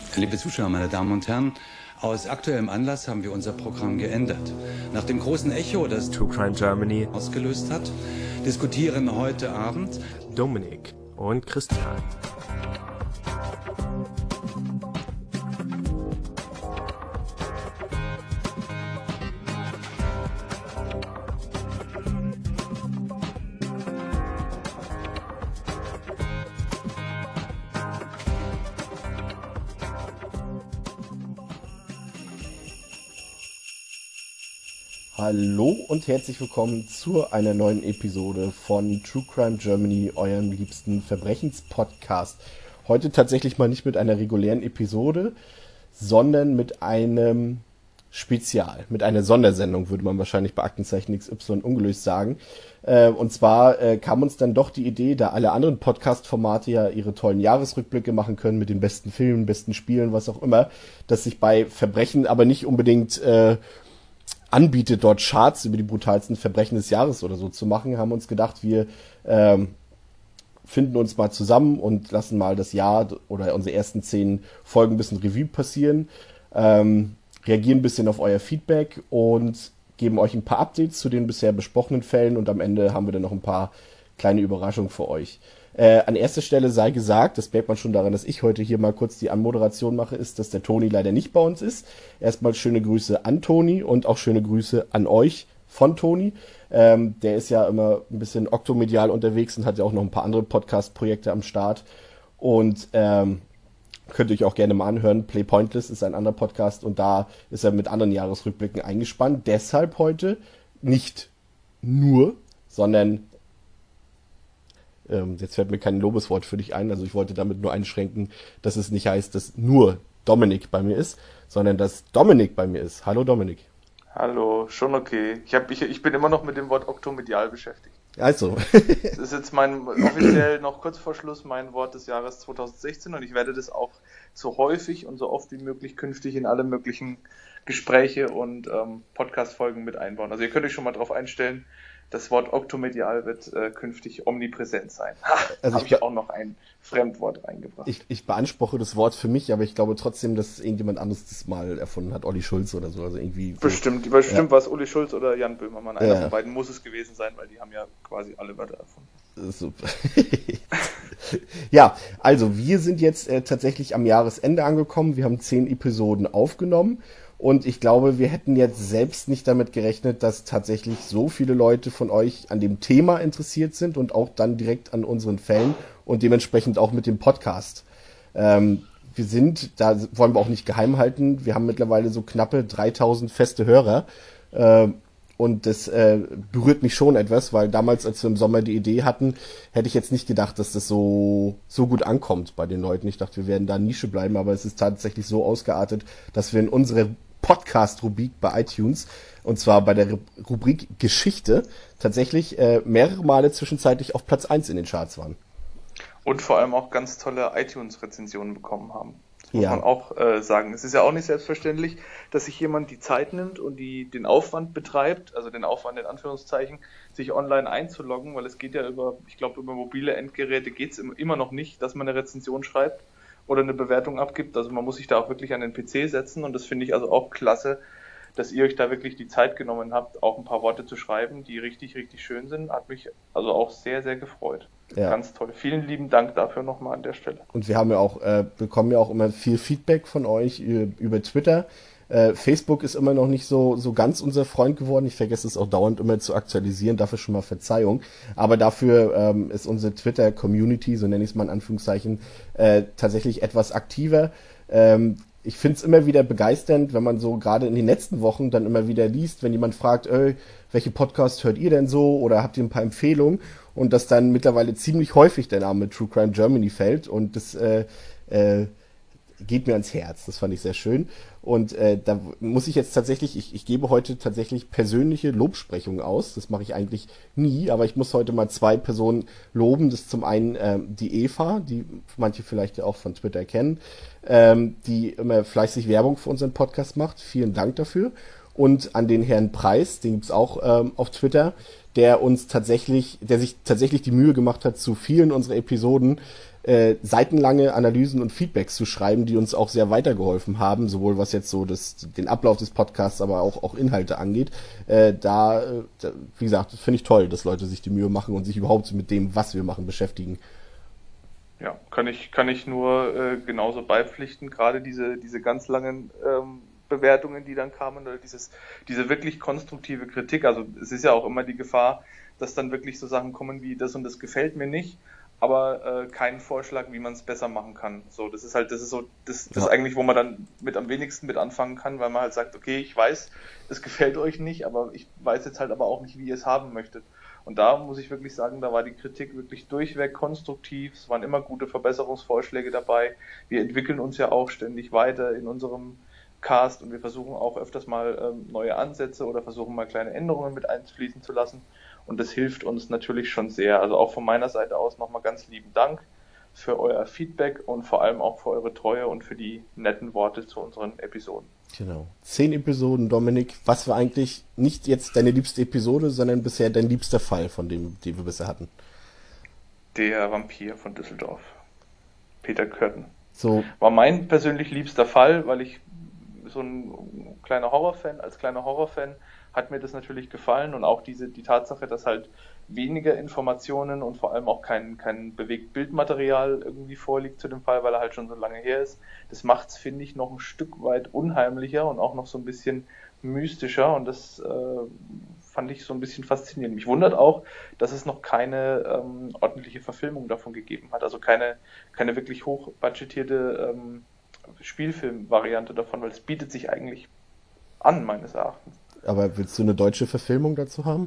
Liebe Zuschauer, meine Damen und Herren, aus aktuellem Anlass haben wir unser Programm geändert. Nach dem großen Echo, das True Crime Germany ausgelöst hat, diskutieren heute Abend Dominik und Christian. Hallo und herzlich willkommen zu einer neuen Episode von True Crime Germany, eurem liebsten Verbrechenspodcast. Heute tatsächlich mal nicht mit einer regulären Episode, sondern mit einem Spezial, mit einer Sondersendung, würde man wahrscheinlich bei Aktenzeichen XY ungelöst sagen. Und zwar kam uns dann doch die Idee, da alle anderen Podcast-Formate ja ihre tollen Jahresrückblicke machen können mit den besten Filmen, besten Spielen, was auch immer, dass sich bei Verbrechen aber nicht unbedingt anbietet, dort Charts über die brutalsten Verbrechen des Jahres oder so zu machen, haben uns gedacht, wir finden uns mal zusammen und lassen mal das Jahr oder unsere ersten 10 Folgen ein bisschen Revue passieren, reagieren ein bisschen auf euer Feedback und geben euch ein paar Updates zu den bisher besprochenen Fällen und am Ende haben wir dann noch ein paar kleine Überraschungen für euch. An erster Stelle sei gesagt, das merkt man schon daran, dass ich heute hier mal kurz die Anmoderation mache, ist, dass der Toni leider nicht bei uns ist. Erstmal schöne Grüße an Toni und auch schöne Grüße an euch von Toni. Der ist ja immer ein bisschen oktomedial unterwegs und hat ja auch noch ein paar andere Podcast-Projekte am Start. Und könnt ihr euch auch gerne mal anhören. Play Pointless ist ein anderer Podcast und da ist er mit anderen Jahresrückblicken eingespannt. Deshalb heute nicht nur, sondern jetzt fällt mir kein Lobeswort für dich ein, also ich wollte damit nur einschränken, dass es nicht heißt, dass nur Dominik bei mir ist, sondern dass Dominik bei mir ist. Hallo Dominik. Hallo, schon okay. Ich bin immer noch mit dem Wort oktomedial beschäftigt. Also. Das ist jetzt offiziell noch kurz vor Schluss mein Wort des Jahres 2016 und ich werde das auch so häufig und so oft wie möglich künftig in alle möglichen Gespräche und Podcast-Folgen mit einbauen. Also ihr könnt euch schon mal drauf einstellen, das Wort oktomedial wird künftig omnipräsent sein. Also habe ich auch noch ein Fremdwort reingebracht. Ich beanspruche das Wort für mich, aber ich glaube trotzdem, dass irgendjemand anderes das mal erfunden hat. Olli Schulz oder so. Also irgendwie bestimmt ja. War es Uli Schulz oder Jan Böhmermann. Einer von beiden muss es gewesen sein, weil die haben ja quasi alle Wörter erfunden. Super. Ja, also wir sind jetzt tatsächlich am Jahresende angekommen. Wir haben 10 Episoden aufgenommen. Und ich glaube, wir hätten jetzt selbst nicht damit gerechnet, dass tatsächlich so viele Leute von euch an dem Thema interessiert sind und auch dann direkt an unseren Fällen und dementsprechend auch mit dem Podcast. Wir sind, da wollen wir auch nicht geheim halten, wir haben mittlerweile so knappe 3000 feste Hörer. Und das berührt mich schon etwas, weil damals, als wir im Sommer die Idee hatten, hätte ich jetzt nicht gedacht, dass das so gut ankommt bei den Leuten. Ich dachte, wir werden da Nische bleiben, aber es ist tatsächlich so ausgeartet, dass wir in unserer Podcast-Rubrik bei iTunes, und zwar bei der Rubrik Geschichte, tatsächlich mehrere Male zwischenzeitlich auf Platz 1 in den Charts waren. Und vor allem auch ganz tolle iTunes-Rezensionen bekommen haben. Das muss man auch sagen. Es ist ja auch nicht selbstverständlich, dass sich jemand die Zeit nimmt und den Aufwand betreibt, also den Aufwand in Anführungszeichen, sich online einzuloggen, weil es geht ja über mobile Endgeräte geht es immer noch nicht, dass man eine Rezension schreibt oder eine Bewertung abgibt. Also man muss sich da auch wirklich an den PC setzen und das finde ich also auch klasse, dass ihr euch da wirklich die Zeit genommen habt, auch ein paar Worte zu schreiben, die richtig, richtig schön sind. Hat mich also auch sehr, sehr gefreut. Ja. Ganz toll. Vielen lieben Dank dafür nochmal an der Stelle. Und wir haben ja auch, bekommen ja auch immer viel Feedback von euch über Twitter. Facebook ist immer noch nicht so ganz unser Freund geworden. Ich vergesse es auch dauernd immer zu aktualisieren. Dafür schon mal Verzeihung. Aber dafür ist unsere Twitter-Community, so nenne ich es mal in Anführungszeichen, tatsächlich etwas aktiver. Ich finde es immer wieder begeisternd, wenn man so gerade in den letzten Wochen dann immer wieder liest, wenn jemand fragt, welche Podcasts hört ihr denn so oder habt ihr ein paar Empfehlungen? Und dass dann mittlerweile ziemlich häufig der Name True Crime Germany fällt und das geht mir ans Herz. Das fand ich sehr schön. Und da muss ich jetzt tatsächlich, ich gebe heute tatsächlich persönliche Lobsprechungen aus. Das mache ich eigentlich nie, aber ich muss heute mal 2 Personen loben. Das ist zum einen die Eva, die manche vielleicht ja auch von Twitter kennen, die immer fleißig Werbung für unseren Podcast macht. Vielen Dank dafür. Und an den Herrn Preis, den gibt's auch auf Twitter, der sich tatsächlich die Mühe gemacht hat, zu vielen unserer Episoden seitenlange Analysen und Feedbacks zu schreiben, die uns auch sehr weitergeholfen haben, sowohl was jetzt so den Ablauf des Podcasts, aber auch Inhalte angeht. Wie gesagt, finde ich toll, dass Leute sich die Mühe machen und sich überhaupt mit dem, was wir machen, beschäftigen. Ja, kann ich nur genauso beipflichten. Gerade diese ganz langen Bewertungen, die dann kamen, oder diese wirklich konstruktive Kritik. Also es ist ja auch immer die Gefahr, dass dann wirklich so Sachen kommen wie das und das gefällt mir nicht, aber keinen Vorschlag, wie man es besser machen kann. So, das ist eigentlich, wo man dann am wenigsten mit anfangen kann, weil man halt sagt, okay, ich weiß, es gefällt euch nicht, aber ich weiß jetzt halt aber auch nicht, wie ihr es haben möchtet. Und da muss ich wirklich sagen, da war die Kritik wirklich durchweg konstruktiv. Es waren immer gute Verbesserungsvorschläge dabei. Wir entwickeln uns ja auch ständig weiter in unserem Cast und wir versuchen auch öfters mal neue Ansätze oder versuchen mal kleine Änderungen mit einfließen zu lassen. Und das hilft uns natürlich schon sehr. Also auch von meiner Seite aus nochmal ganz lieben Dank für euer Feedback und vor allem auch für eure Treue und für die netten Worte zu unseren Episoden. Genau. 10 Episoden, Dominik. Was war eigentlich nicht jetzt deine liebste Episode, sondern bisher dein liebster Fall von dem, den wir bisher hatten? Der Vampir von Düsseldorf. Peter Körten. So. War mein persönlich liebster Fall, weil ich so ein kleiner Horrorfan hat mir das natürlich gefallen und auch die Tatsache, dass halt weniger Informationen und vor allem auch kein Bewegtbildmaterial irgendwie vorliegt zu dem Fall, weil er halt schon so lange her ist. Das macht's, finde ich, noch ein Stück weit unheimlicher und auch noch so ein bisschen mystischer und das fand ich so ein bisschen faszinierend. Mich wundert auch, dass es noch keine ordentliche Verfilmung davon gegeben hat, also keine wirklich hochbudgetierte Spielfilmvariante davon, weil es bietet sich eigentlich an, meines Erachtens. Aber willst du eine deutsche Verfilmung dazu haben?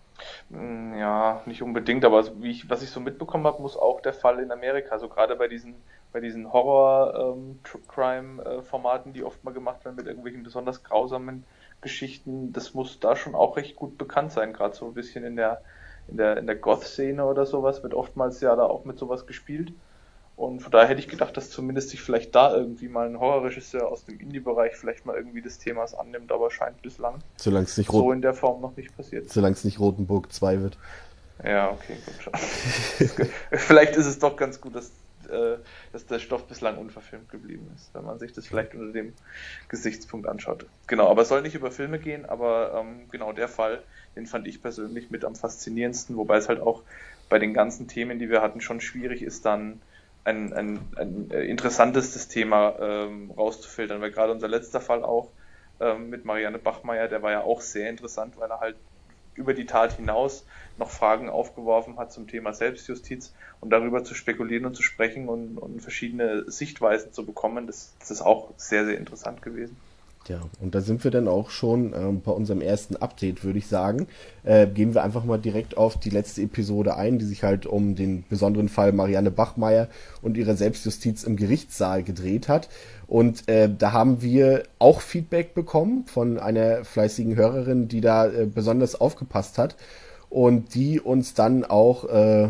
Ja, nicht unbedingt, aber was ich so mitbekommen habe, muss auch der Fall in Amerika, also gerade bei diesen Horror-Crime-Formaten, die oft mal gemacht werden mit irgendwelchen besonders grausamen Geschichten, das muss da schon auch recht gut bekannt sein, gerade so ein bisschen in der Goth-Szene oder sowas, wird oftmals ja da auch mit sowas gespielt. Und von daher hätte ich gedacht, dass zumindest sich vielleicht da irgendwie mal ein Horrorregisseur aus dem Indie-Bereich vielleicht mal irgendwie des Themas annimmt, aber scheint bislang so in der Form noch nicht passiert. Solange es nicht Rotenburg 2 wird. Ja, okay, gut schon. Vielleicht ist es doch ganz gut, dass der Stoff bislang unverfilmt geblieben ist, wenn man sich das vielleicht unter dem Gesichtspunkt anschaut. Genau, aber es soll nicht über Filme gehen, aber genau der Fall, den fand ich persönlich mit am faszinierendsten, wobei es halt auch bei den ganzen Themen, die wir hatten, schon schwierig ist, dann ein interessantes Thema rauszufiltern, weil gerade unser letzter Fall auch mit Marianne Bachmeier, der war ja auch sehr interessant, weil er halt über die Tat hinaus noch Fragen aufgeworfen hat zum Thema Selbstjustiz und darüber zu spekulieren und zu sprechen und verschiedene Sichtweisen zu bekommen, das ist auch sehr, sehr interessant gewesen. Ja, und da sind wir dann auch schon bei unserem ersten Update, würde ich sagen. Gehen wir einfach mal direkt auf die letzte Episode ein, die sich halt um den besonderen Fall Marianne Bachmeier und ihre Selbstjustiz im Gerichtssaal gedreht hat. Und da haben wir auch Feedback bekommen von einer fleißigen Hörerin, die da besonders aufgepasst hat und die uns dann auch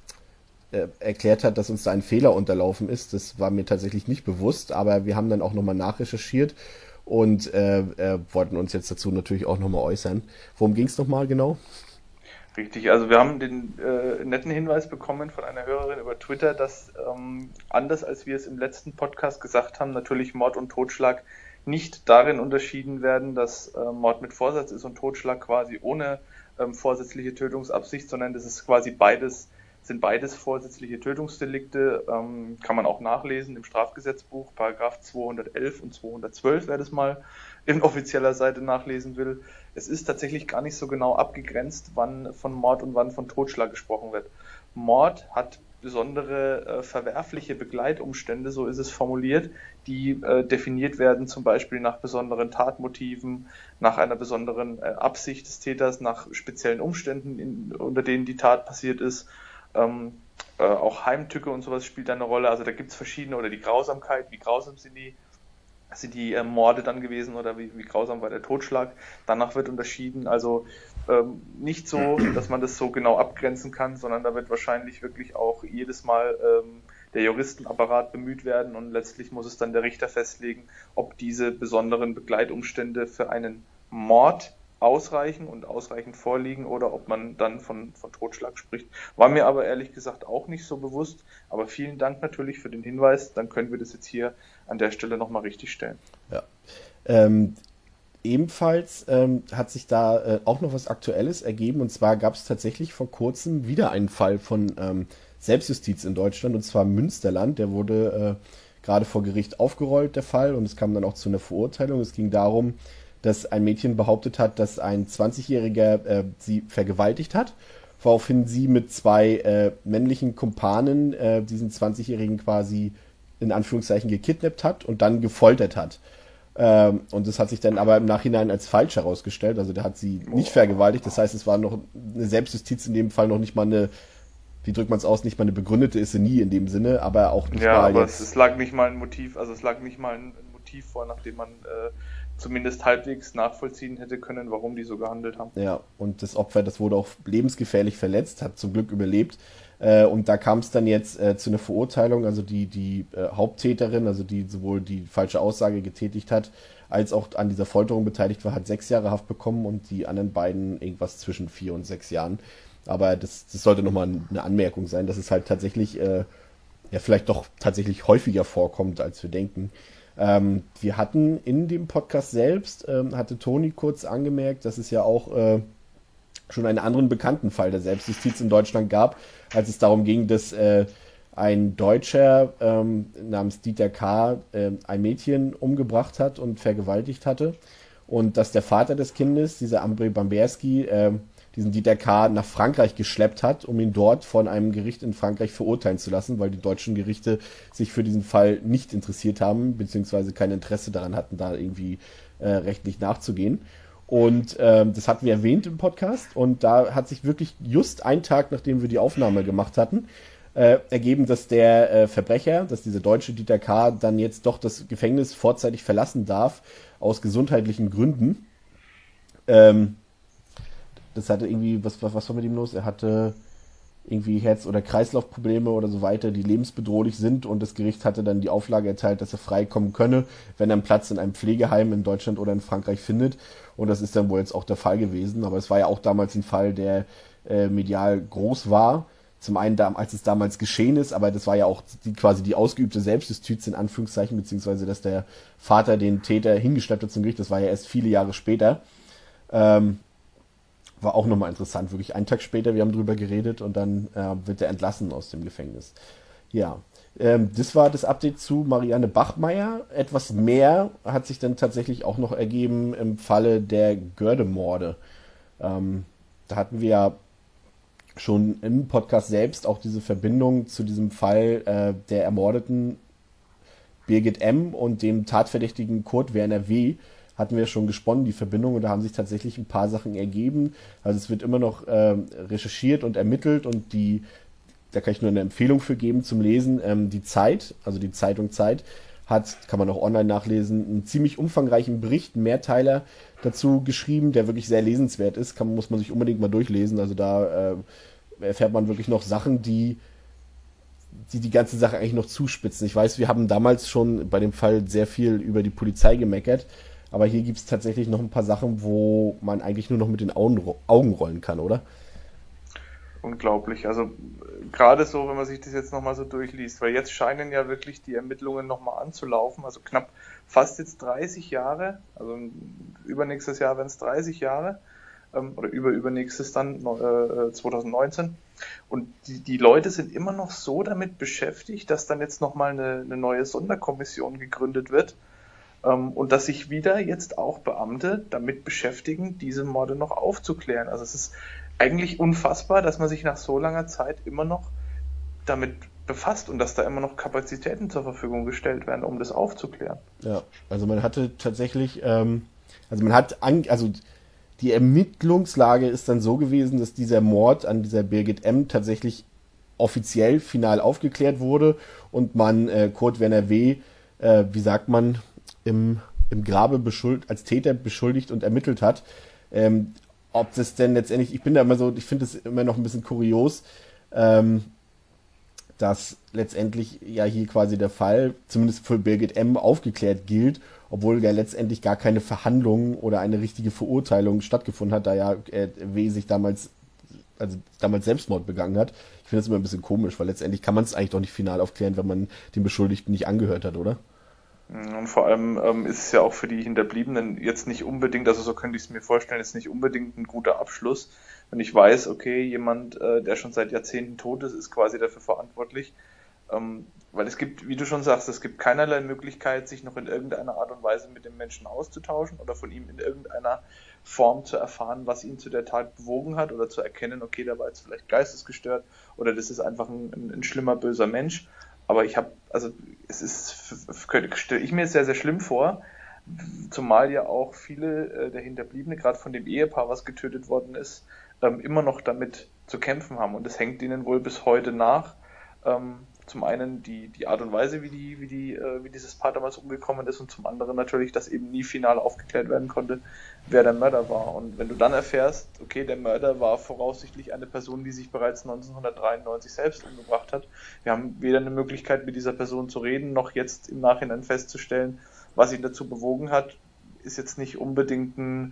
erklärt hat, dass uns da ein Fehler unterlaufen ist. Das war mir tatsächlich nicht bewusst, aber wir haben dann auch nochmal nachrecherchiert und wollten uns jetzt dazu natürlich auch nochmal äußern. Worum ging es nochmal genau? Richtig, also wir haben den netten Hinweis bekommen von einer Hörerin über Twitter, dass anders als wir es im letzten Podcast gesagt haben, natürlich Mord und Totschlag nicht darin unterschieden werden, dass Mord mit Vorsatz ist und Totschlag quasi ohne vorsätzliche Tötungsabsicht, sondern das ist quasi sind beides vorsätzliche Tötungsdelikte, kann man auch nachlesen im Strafgesetzbuch, Paragraph 211 und 212, wer das mal in offizieller Seite nachlesen will. Es ist tatsächlich gar nicht so genau abgegrenzt, wann von Mord und wann von Totschlag gesprochen wird. Mord hat besondere verwerfliche Begleitumstände, so ist es formuliert, die definiert werden zum Beispiel nach besonderen Tatmotiven, nach einer besonderen Absicht des Täters, nach speziellen Umständen, unter denen die Tat passiert ist. Auch Heimtücke und sowas spielt da eine Rolle. Also da gibt es verschiedene, oder die Grausamkeit, wie grausam sind die Morde dann gewesen oder wie grausam war der Totschlag. Danach wird unterschieden, also nicht so, dass man das so genau abgrenzen kann, sondern da wird wahrscheinlich wirklich auch jedes Mal der Juristenapparat bemüht werden und letztlich muss es dann der Richter festlegen, ob diese besonderen Begleitumstände für einen Mord ausreichen und ausreichend vorliegen oder ob man dann von Totschlag spricht. War mir aber ehrlich gesagt auch nicht so bewusst. Aber vielen Dank natürlich für den Hinweis. Dann können wir das jetzt hier an der Stelle nochmal richtig stellen. Ja. Ebenfalls hat sich da auch noch was Aktuelles ergeben. Und zwar gab es tatsächlich vor kurzem wieder einen Fall von Selbstjustiz in Deutschland. Und zwar Münsterland. Der wurde gerade vor Gericht aufgerollt, der Fall. Und es kam dann auch zu einer Verurteilung. Es ging darum, dass ein Mädchen behauptet hat, dass ein 20-Jähriger sie vergewaltigt hat, woraufhin sie mit zwei männlichen Kumpanen diesen 20-Jährigen quasi in Anführungszeichen gekidnappt hat und dann gefoltert hat. Und das hat sich dann aber im Nachhinein als falsch herausgestellt. Also der hat sie nicht vergewaltigt. Das heißt, es war noch eine Selbstjustiz in dem Fall, noch nicht mal eine, wie drückt man es aus, nicht mal eine begründete ist sie nie in dem Sinne, aber auch nicht mal aber jetzt... es lag nicht mal ein Motiv, also es lag nicht mal ein Motiv vor, nachdem man zumindest halbwegs nachvollziehen hätte können, warum die so gehandelt haben. Ja, und das Opfer, das wurde auch lebensgefährlich verletzt, hat zum Glück überlebt. Und da kam es dann jetzt zu einer Verurteilung, also die Haupttäterin, also die sowohl die falsche Aussage getätigt hat, als auch an dieser Folterung beteiligt war, hat 6 Jahre Haft bekommen und die anderen beiden irgendwas zwischen 4 und 6 Jahren. Aber das sollte nochmal eine Anmerkung sein, dass es halt tatsächlich, ja vielleicht doch tatsächlich häufiger vorkommt, als wir denken. Wir hatten in dem Podcast selbst, hatte Toni kurz angemerkt, dass es ja auch schon einen anderen bekannten Fall der Selbstjustiz in Deutschland gab, als es darum ging, dass ein Deutscher namens Dieter K. Ein Mädchen umgebracht hat und vergewaltigt hatte und dass der Vater des Kindes, dieser Ambry Bamberski, diesen Dieter K. nach Frankreich geschleppt hat, um ihn dort von einem Gericht in Frankreich verurteilen zu lassen, weil die deutschen Gerichte sich für diesen Fall nicht interessiert haben, beziehungsweise kein Interesse daran hatten, da irgendwie rechtlich nachzugehen. Und das hatten wir erwähnt im Podcast und da hat sich wirklich just einen Tag, nachdem wir die Aufnahme gemacht hatten, ergeben, dass der Verbrecher, dass dieser deutsche Dieter K. dann jetzt doch das Gefängnis vorzeitig verlassen darf, aus gesundheitlichen Gründen. Das hatte irgendwie, was war mit ihm los? Er hatte irgendwie Herz- oder Kreislaufprobleme oder so weiter, die lebensbedrohlich sind und das Gericht hatte dann die Auflage erteilt, dass er freikommen könne, wenn er einen Platz in einem Pflegeheim in Deutschland oder in Frankreich findet. Und das ist dann wohl jetzt auch der Fall gewesen. Aber es war ja auch damals ein Fall, der medial groß war. Zum einen, als es damals geschehen ist, aber das war ja auch quasi die ausgeübte Selbstjustiz in Anführungszeichen, beziehungsweise dass der Vater den Täter hingeschleppt hat zum Gericht. Das war ja erst viele Jahre später. War auch nochmal interessant, wirklich einen Tag später, wir haben drüber geredet und dann wird er entlassen aus dem Gefängnis. Ja, das war das Update zu Marianne Bachmeier. Etwas mehr hat sich dann tatsächlich auch noch ergeben im Falle der Göhrde-Morde. Da hatten wir ja schon im Podcast selbst auch diese Verbindung zu diesem Fall der ermordeten Birgit M. und dem Tatverdächtigen Kurt Werner W. hatten wir schon gesponnen, die Verbindung, und da haben sich tatsächlich ein paar Sachen ergeben. Also es wird immer noch recherchiert und ermittelt und da kann ich nur eine Empfehlung für geben zum Lesen. Die Zeit, also die Zeitung Zeit, kann man auch online nachlesen, einen ziemlich umfangreichen Bericht, einen Mehrteiler dazu geschrieben, der wirklich sehr lesenswert ist. Muss man sich unbedingt mal durchlesen. Also da erfährt man wirklich noch Sachen, die ganze Sache eigentlich noch zuspitzen. Ich weiß, wir haben damals schon bei dem Fall sehr viel über die Polizei gemeckert, aber hier gibt es tatsächlich noch ein paar Sachen, wo man eigentlich nur noch mit den Augen rollen kann, oder? Unglaublich. Also gerade so, wenn man sich das jetzt nochmal so durchliest, weil jetzt scheinen ja wirklich die Ermittlungen nochmal anzulaufen, also fast jetzt 30 Jahre, also übernächstes Jahr werden es 30 Jahre, oder übernächstes dann 2019. Und die Leute sind immer noch so damit beschäftigt, dass dann jetzt nochmal eine neue Sonderkommission gegründet wird, und dass sich wieder jetzt auch Beamte damit beschäftigen, diese Morde noch aufzuklären. Also es ist eigentlich unfassbar, dass man sich nach so langer Zeit immer noch damit befasst und dass da immer noch Kapazitäten zur Verfügung gestellt werden, um das aufzuklären. Ja, also man hatte tatsächlich, die Ermittlungslage ist dann so gewesen, dass dieser Mord an dieser Birgit M. tatsächlich offiziell final aufgeklärt wurde und man Kurt Werner W., wie sagt man, im Grabe als Täter beschuldigt und ermittelt hat. Ob das denn letztendlich, ich finde das immer noch ein bisschen kurios, dass letztendlich ja hier quasi der Fall, zumindest für Birgit M., aufgeklärt gilt, obwohl ja letztendlich gar keine Verhandlung oder eine richtige Verurteilung stattgefunden hat, da ja W. sich damals Selbstmord begangen hat. Ich finde das immer ein bisschen komisch, weil letztendlich kann man es eigentlich doch nicht final aufklären, wenn man den Beschuldigten nicht angehört hat, oder? Und vor allem ist es ja auch für die Hinterbliebenen jetzt nicht unbedingt, also so könnte ich es mir vorstellen, ist nicht unbedingt ein guter Abschluss. Wenn ich weiß, okay, jemand, der schon seit Jahrzehnten tot ist, ist quasi dafür verantwortlich. Weil es gibt, wie du schon sagst, es gibt keinerlei Möglichkeit, sich noch in irgendeiner Art und Weise mit dem Menschen auszutauschen oder von ihm in irgendeiner Form zu erfahren, was ihn zu der Tat bewogen hat oder zu erkennen, okay, der war jetzt vielleicht geistesgestört oder das ist einfach ein schlimmer, böser Mensch. Aber stelle ich mir sehr, sehr schlimm vor, zumal ja auch viele der Hinterbliebene, gerade von dem Ehepaar, was getötet worden ist, immer noch damit zu kämpfen haben. Und es hängt ihnen wohl bis heute nach. Zum einen die Art und Weise, wie dieses Paar damals umgekommen ist und zum anderen natürlich, dass eben nie final aufgeklärt werden konnte, wer der Mörder war. Und wenn du dann erfährst, okay, der Mörder war voraussichtlich eine Person, die sich bereits 1993 selbst umgebracht hat. Wir haben weder eine Möglichkeit, mit dieser Person zu reden, noch jetzt im Nachhinein festzustellen, was ihn dazu bewogen hat, ist jetzt nicht unbedingt ein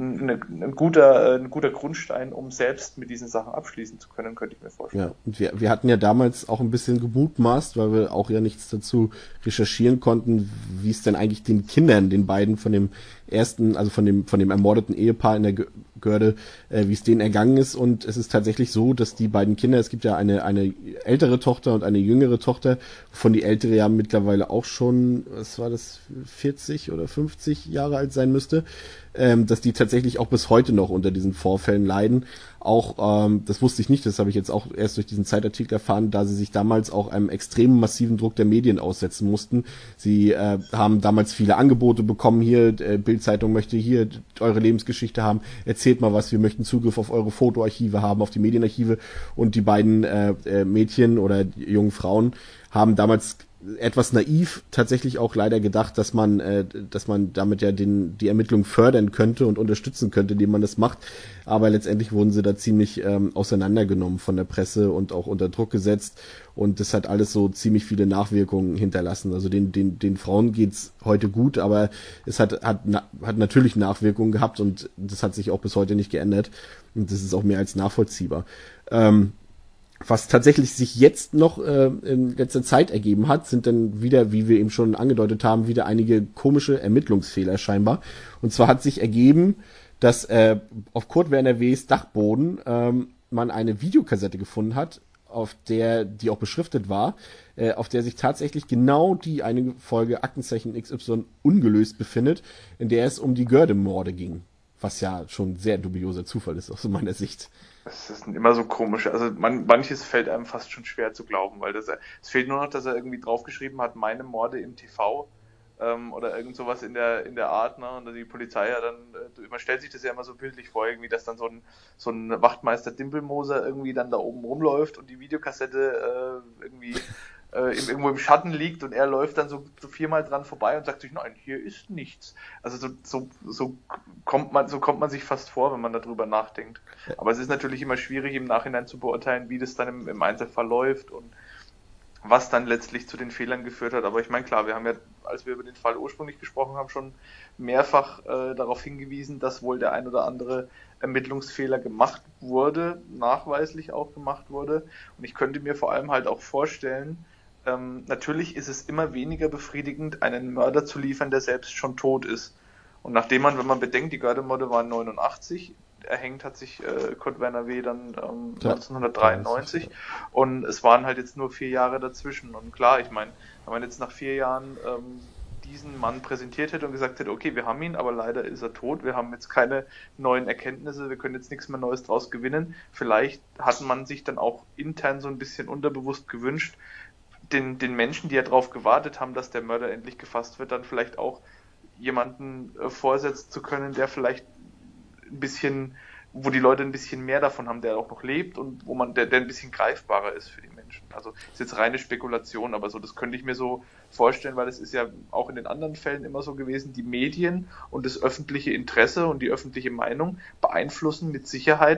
guter Grundstein, um selbst mit diesen Sachen abschließen zu können, könnte ich mir vorstellen. Ja, und wir hatten ja damals auch ein bisschen gemutmaßt, weil wir auch ja nichts dazu recherchieren konnten, wie es denn eigentlich den Kindern, den beiden von dem ersten, also von dem ermordeten Ehepaar in der Görde, wie es denen ergangen ist. Und es ist tatsächlich so, dass die beiden Kinder, es gibt ja eine ältere Tochter und eine jüngere Tochter, von die ältere ja mittlerweile auch schon, was war das, 40 oder 50 Jahre alt sein müsste, dass die tatsächlich auch bis heute noch unter diesen Vorfällen leiden. Auch, das wusste ich nicht, das habe ich jetzt auch erst durch diesen Zeitartikel erfahren, da sie sich damals auch einem extremen massiven Druck der Medien aussetzen mussten. Sie haben damals viele Angebote bekommen, hier, Bild-Zeitung möchte hier eure Lebensgeschichte haben, erzählt mal was, wir möchten Zugriff auf eure Fotoarchive haben, auf die Medienarchive, und die beiden Mädchen oder jungen Frauen haben damals etwas naiv tatsächlich auch leider gedacht, dass man damit ja die Ermittlungen fördern könnte und unterstützen könnte, indem man das macht. Aber letztendlich wurden sie da ziemlich auseinandergenommen von der Presse und auch unter Druck gesetzt. Und das hat alles so ziemlich viele Nachwirkungen hinterlassen. Also den Frauen geht's heute gut, aber es hat natürlich Nachwirkungen gehabt und das hat sich auch bis heute nicht geändert. Und das ist auch mehr als nachvollziehbar. Was tatsächlich sich jetzt noch in letzter Zeit ergeben hat, sind dann wieder, wie wir eben schon angedeutet haben, wieder einige komische Ermittlungsfehler scheinbar. Und zwar hat sich ergeben, dass auf Kurt Werner W.'s Dachboden man eine Videokassette gefunden hat, die auch beschriftet war, auf der sich tatsächlich genau die eine Folge Aktenzeichen XY ungelöst befindet, in der es um die Görde-Morde ging. Was ja schon sehr dubioser Zufall ist aus meiner Sicht. Das ist immer so komisch. Also manches fällt einem fast schon schwer zu glauben, weil es fehlt nur noch, dass er irgendwie draufgeschrieben hat, meine Morde im TV oder irgend sowas in der Art. Ne? Und die Polizei ja dann, man stellt sich das ja immer so bildlich vor, irgendwie, dass dann so ein Wachtmeister Dimpelmoser irgendwie dann da oben rumläuft und die Videokassette irgendwie irgendwo im Schatten liegt und er läuft dann so viermal dran vorbei und sagt sich, nein, hier ist nichts. Also so kommt man sich fast vor, wenn man darüber nachdenkt. Aber es ist natürlich immer schwierig im Nachhinein zu beurteilen, wie das dann im Einzelfall läuft und was dann letztlich zu den Fehlern geführt hat. Aber ich meine, klar, wir haben ja, als wir über den Fall ursprünglich gesprochen haben, schon mehrfach darauf hingewiesen, dass wohl der ein oder andere Ermittlungsfehler gemacht wurde, nachweislich auch gemacht wurde. Und ich könnte mir vor allem halt auch vorstellen, natürlich ist es immer weniger befriedigend, einen Mörder zu liefern, der selbst schon tot ist. Und nachdem wenn man bedenkt, die Görde-Morde waren 89, erhängt hat sich Kurt Werner W. dann 1993 und es waren halt jetzt nur 4 Jahre dazwischen. Und klar, ich meine, wenn man jetzt nach 4 Jahren diesen Mann präsentiert hätte und gesagt hätte, okay, wir haben ihn, aber leider ist er tot, wir haben jetzt keine neuen Erkenntnisse, wir können jetzt nichts mehr Neues draus gewinnen. Vielleicht hat man sich dann auch intern so ein bisschen unterbewusst gewünscht, den Menschen, die ja darauf gewartet haben, dass der Mörder endlich gefasst wird, dann vielleicht auch jemanden vorsetzen zu können, der vielleicht ein bisschen, wo die Leute ein bisschen mehr davon haben, der auch noch lebt und wo der ein bisschen greifbarer ist für die Menschen. Also ist jetzt reine Spekulation, aber so, das könnte ich mir so vorstellen, weil es ist ja auch in den anderen Fällen immer so gewesen, die Medien und das öffentliche Interesse und die öffentliche Meinung beeinflussen mit Sicherheit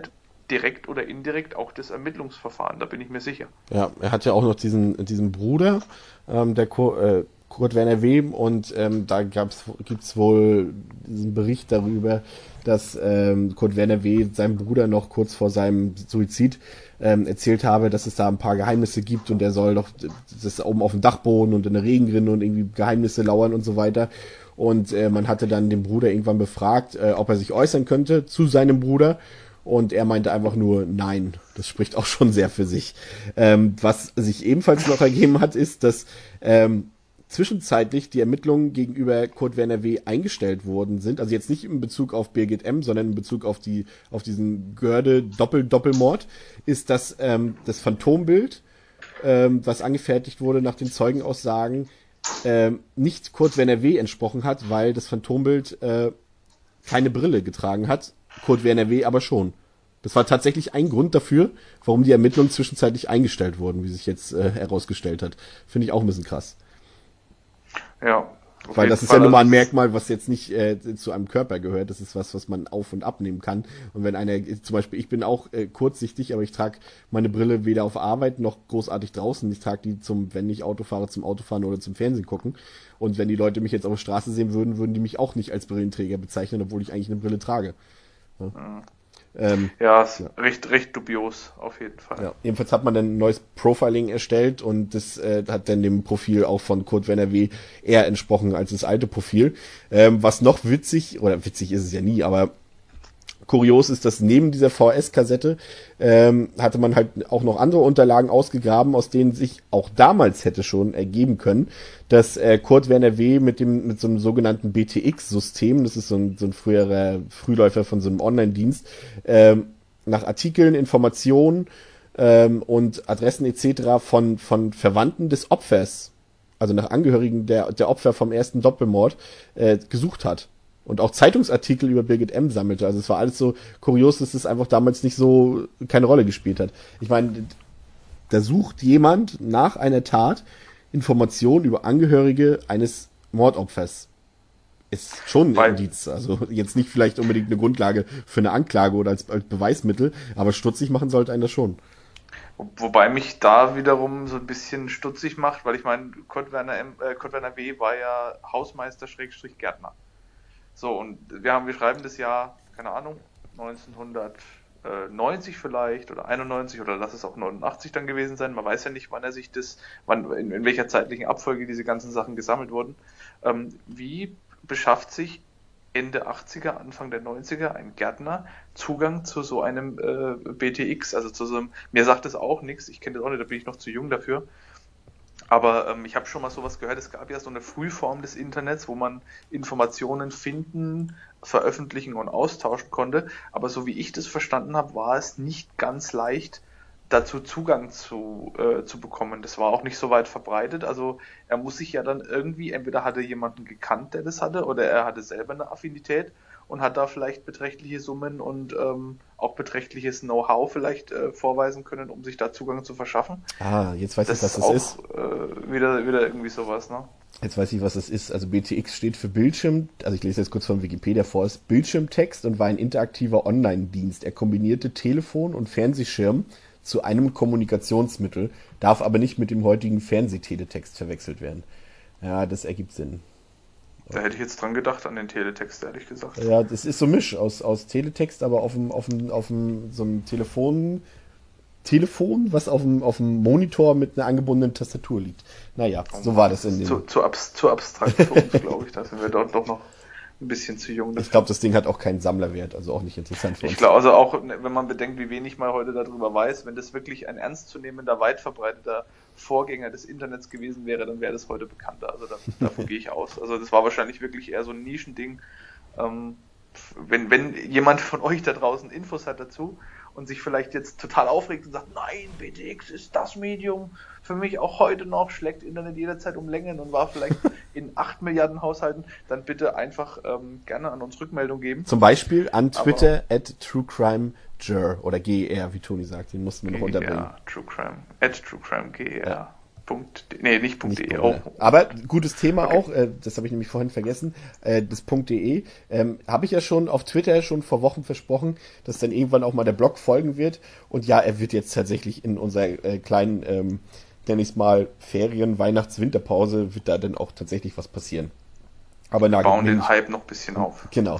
direkt oder indirekt auch das Ermittlungsverfahren, da bin ich mir sicher. Ja, er hat ja auch noch diesen Bruder, der Kurt Werner W. und da gibt's wohl diesen Bericht darüber, dass Kurt Werner W. seinem Bruder noch kurz vor seinem Suizid erzählt habe, dass es da ein paar Geheimnisse gibt und er soll doch das oben auf dem Dachboden und in der Regenrinne und irgendwie Geheimnisse lauern und so weiter. Und man hatte dann den Bruder irgendwann befragt, ob er sich äußern könnte zu seinem Bruder. Und er meinte einfach nur nein. Das spricht auch schon sehr für sich. Was sich ebenfalls noch ergeben hat, ist, dass zwischenzeitlich die Ermittlungen gegenüber Kurt Werner W. eingestellt worden sind. Also jetzt nicht in Bezug auf Birgit M., sondern in Bezug auf diesen Görde-Doppelmord, ist das Phantombild, was angefertigt wurde nach den Zeugenaussagen, nicht Kurt Werner W. entsprochen hat, weil das Phantombild keine Brille getragen hat, Kurt Werner W. aber schon. Das war tatsächlich ein Grund dafür, warum die Ermittlungen zwischenzeitlich eingestellt wurden, wie sich jetzt herausgestellt hat. Finde ich auch ein bisschen krass. Ja. Weil das ist ja nun mal ein Merkmal, was jetzt nicht zu einem Körper gehört. Das ist was man auf- und abnehmen kann. Und wenn einer, zum Beispiel, ich bin auch kurzsichtig, aber ich trage meine Brille weder auf Arbeit noch großartig draußen. Ich trage die wenn ich Auto fahre, zum Autofahren oder zum Fernsehen gucken. Und wenn die Leute mich jetzt auf der Straße sehen würden, würden die mich auch nicht als Brillenträger bezeichnen, obwohl ich eigentlich eine Brille trage. Ja. Recht dubios, auf jeden Fall. Ja. Jedenfalls hat man dann ein neues Profiling erstellt und das hat dann dem Profil auch von Kurt Werner W. eher entsprochen als das alte Profil. Was noch witzig ist es ja nie, aber kurios ist, dass neben dieser VHS-Kassette hatte man halt auch noch andere Unterlagen ausgegraben, aus denen sich auch damals hätte schon ergeben können, dass Kurt Werner W. mit so einem sogenannten BTX-System, das ist so ein früherer Frühläufer von so einem Online-Dienst, nach Artikeln, Informationen und Adressen etc. von Verwandten des Opfers, also nach Angehörigen der Opfer vom ersten Doppelmord, gesucht hat. Und auch Zeitungsartikel über Birgit M. sammelte. Also es war alles so kurios, dass es einfach damals nicht so keine Rolle gespielt hat. Ich meine, da sucht jemand nach einer Tat Informationen über Angehörige eines Mordopfers. Ist schon ein Indiz. Also jetzt nicht vielleicht unbedingt eine Grundlage für eine Anklage oder als Beweismittel, aber stutzig machen sollte einen das schon. Wobei mich da wiederum so ein bisschen stutzig macht, weil ich meine, Kurt Werner W. war ja Hausmeister / Gärtner. So, und wir schreiben das Jahr, keine Ahnung, 1990 vielleicht oder 91 oder lass es auch 89 dann gewesen sein. Man weiß ja nicht, wann in welcher zeitlichen Abfolge diese ganzen Sachen gesammelt wurden. Wie beschafft sich Ende 80er, Anfang der 90er ein Gärtner Zugang zu so einem BTX, also zu so einem, mir sagt das auch nichts, ich kenne das auch nicht, da bin ich noch zu jung dafür. Aber ich habe schon mal sowas gehört, es gab ja so eine Frühform des Internets, wo man Informationen finden, veröffentlichen und austauschen konnte. Aber so wie ich das verstanden habe, war es nicht ganz leicht, dazu Zugang zu bekommen. Das war auch nicht so weit verbreitet. Also er muss sich ja dann irgendwie, entweder hatte jemanden gekannt, der das hatte, oder er hatte selber eine Affinität und hat da vielleicht beträchtliche Summen und auch beträchtliches Know-how vielleicht vorweisen können, um sich da Zugang zu verschaffen. Jetzt weiß ich, was das ist. Wieder irgendwie sowas, ne? Jetzt weiß ich, was das ist. Also BTX steht für Bildschirm, also ich lese jetzt kurz von Wikipedia vor, ist Bildschirmtext und war ein interaktiver Online-Dienst. Er kombinierte Telefon und Fernsehschirm zu einem Kommunikationsmittel, darf aber nicht mit dem heutigen Fernsehteletext verwechselt werden. Ja, das ergibt Sinn. Da hätte ich jetzt dran gedacht, an den Teletext, ehrlich gesagt. Ja, das ist so ein Misch aus Teletext, aber auf so einem Telefon, was auf dem Monitor mit einer angebundenen Tastatur liegt. Naja, so war das in dem... Zu abstrakt für uns, glaube ich. Da sind wir dort doch noch ein bisschen zu jung dafür. Ich glaube, das Ding hat auch keinen Sammlerwert, also auch nicht interessant für uns. Ich glaube, also auch, wenn man bedenkt, wie wenig man heute darüber weiß, wenn das wirklich ein ernstzunehmender, weit verbreiteter Vorgänger des Internets gewesen wäre, dann wäre das heute bekannter. Also davon gehe ich aus. Also das war wahrscheinlich wirklich eher so ein Nischending. Wenn jemand von euch da draußen Infos hat dazu und sich vielleicht jetzt total aufregt und sagt, nein, BTX ist das Medium für mich auch heute noch, schlägt Internet jederzeit um Längen und war vielleicht in 8 Milliarden Haushalten, dann bitte einfach gerne an uns Rückmeldung geben. Zum Beispiel an Twitter @TrueCrimeGer oder GER, wie Toni sagt, den mussten wir noch unterbringen. @TrueCrimeGER. Ja. Nicht .de. Oh. Aber gutes Thema okay. Auch, das habe ich nämlich vorhin vergessen, das .de, habe ich ja schon auf Twitter schon vor Wochen versprochen, dass dann irgendwann auch mal der Blog folgen wird. Und ja, er wird jetzt tatsächlich in unserer kleinen, nenne ich es mal, Ferien-, Weihnachts-, Winterpause, wird da dann auch tatsächlich was passieren. Aber wir bauen den Hype noch ein bisschen auf. Genau.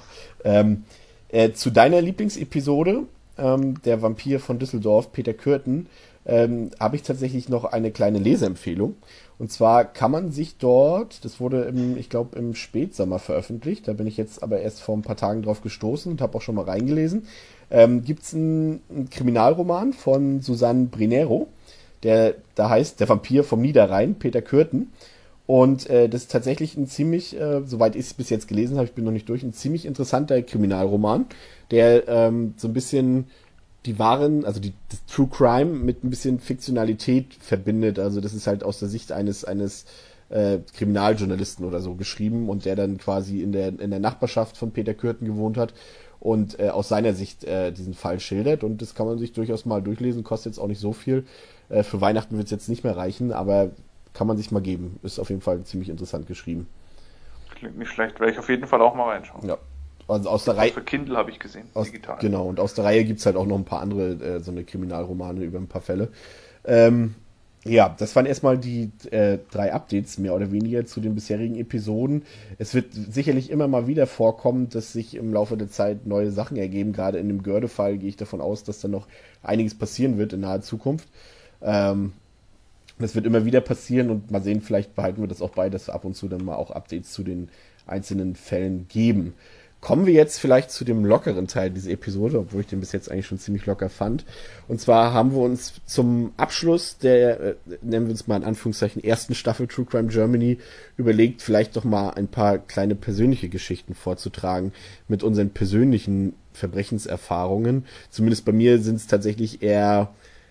Zu deiner Lieblingsepisode, der Vampir von Düsseldorf, Peter Kürten, habe ich tatsächlich noch eine kleine Leseempfehlung. Und zwar kann man sich dort, das wurde im Spätsommer veröffentlicht, da bin ich jetzt aber erst vor ein paar Tagen drauf gestoßen und habe auch schon mal reingelesen, gibt es einen Kriminalroman von Susanne Brinero, der da heißt Der Vampir vom Niederrhein, Peter Kürten. Und das ist tatsächlich ein ziemlich, soweit ich es bis jetzt gelesen habe, ich bin noch nicht durch, ein ziemlich interessanter Kriminalroman, der so ein bisschen die wahren, also das True Crime mit ein bisschen Fiktionalität verbindet. Also das ist halt aus der Sicht eines Kriminaljournalisten oder so geschrieben und der dann quasi in der Nachbarschaft von Peter Kürten gewohnt hat und aus seiner Sicht diesen Fall schildert. Und das kann man sich durchaus mal durchlesen, kostet jetzt auch nicht so viel. Für Weihnachten wird es jetzt nicht mehr reichen, aber kann man sich mal geben. Ist auf jeden Fall ziemlich interessant geschrieben. Klingt nicht schlecht, werde ich auf jeden Fall auch mal reinschauen. Ja. Also aus der Reihe. Für Kindle habe ich gesehen, digital. Genau, und aus der Reihe gibt es halt auch noch ein paar andere, so eine Kriminalromane über ein paar Fälle. Ja, das waren erstmal die 3 Updates, mehr oder weniger, zu den bisherigen Episoden. Es wird sicherlich immer mal wieder vorkommen, dass sich im Laufe der Zeit neue Sachen ergeben. Gerade in dem Görde-Fall gehe ich davon aus, dass da noch einiges passieren wird in naher Zukunft. Das wird immer wieder passieren und mal sehen, vielleicht behalten wir das auch bei, dass wir ab und zu dann mal auch Updates zu den einzelnen Fällen geben. Kommen wir jetzt vielleicht zu dem lockeren Teil dieser Episode, obwohl ich den bis jetzt eigentlich schon ziemlich locker fand. Und zwar haben wir uns zum Abschluss der, nennen wir uns mal in Anführungszeichen, ersten Staffel True Crime Germany überlegt, vielleicht doch mal ein paar kleine persönliche Geschichten vorzutragen mit unseren persönlichen Verbrechenserfahrungen. Zumindest bei mir sind es tatsächlich eher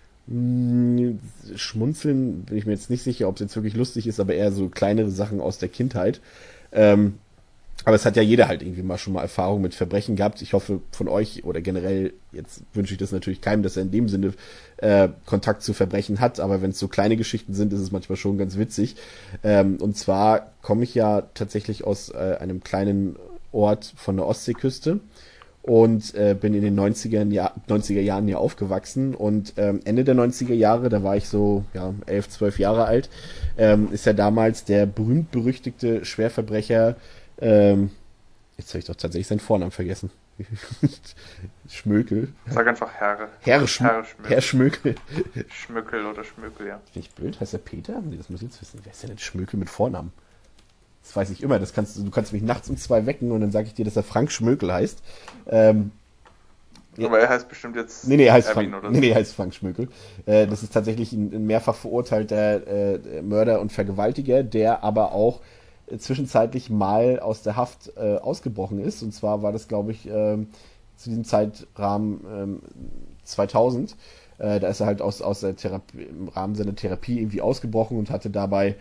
Schmunzeln, bin ich mir jetzt nicht sicher, ob es jetzt wirklich lustig ist, aber eher so kleinere Sachen aus der Kindheit. Aber es hat ja jeder halt irgendwie mal schon mal Erfahrung mit Verbrechen gehabt. Ich hoffe von euch oder generell, jetzt wünsche ich das natürlich keinem, dass er in dem Sinne Kontakt zu Verbrechen hat, aber wenn es so kleine Geschichten sind, ist es manchmal schon ganz witzig. Und zwar komme ich ja tatsächlich aus einem kleinen Ort von der Ostseeküste und bin in den 90er Jahren hier aufgewachsen und Ende der 90er Jahre, da war ich so 11, 12 Jahre alt, ist ja damals der berühmt-berüchtigte Schwerverbrecher, jetzt habe ich doch tatsächlich seinen Vornamen vergessen. Schmökel. Sag einfach Herr Schmökel. Schmökel oder Schmökel, ja. Finde ich blöd, heißt er Peter? Nee, das muss ich jetzt wissen. Wer ist denn Schmökel mit Vornamen? Das weiß ich immer. Du kannst mich nachts um 2 wecken und dann sage ich dir, dass er Frank Schmökel heißt. Aber er heißt bestimmt jetzt er heißt Frank Schmökel. Das ist tatsächlich ein mehrfach verurteilter Mörder und Vergewaltiger, der aber auch zwischenzeitlich mal aus der Haft ausgebrochen ist. Und zwar war das, glaube ich, zu diesem Zeitrahmen 2000. Da ist er halt aus der Therapie, im Rahmen seiner Therapie irgendwie ausgebrochen und hatte dabei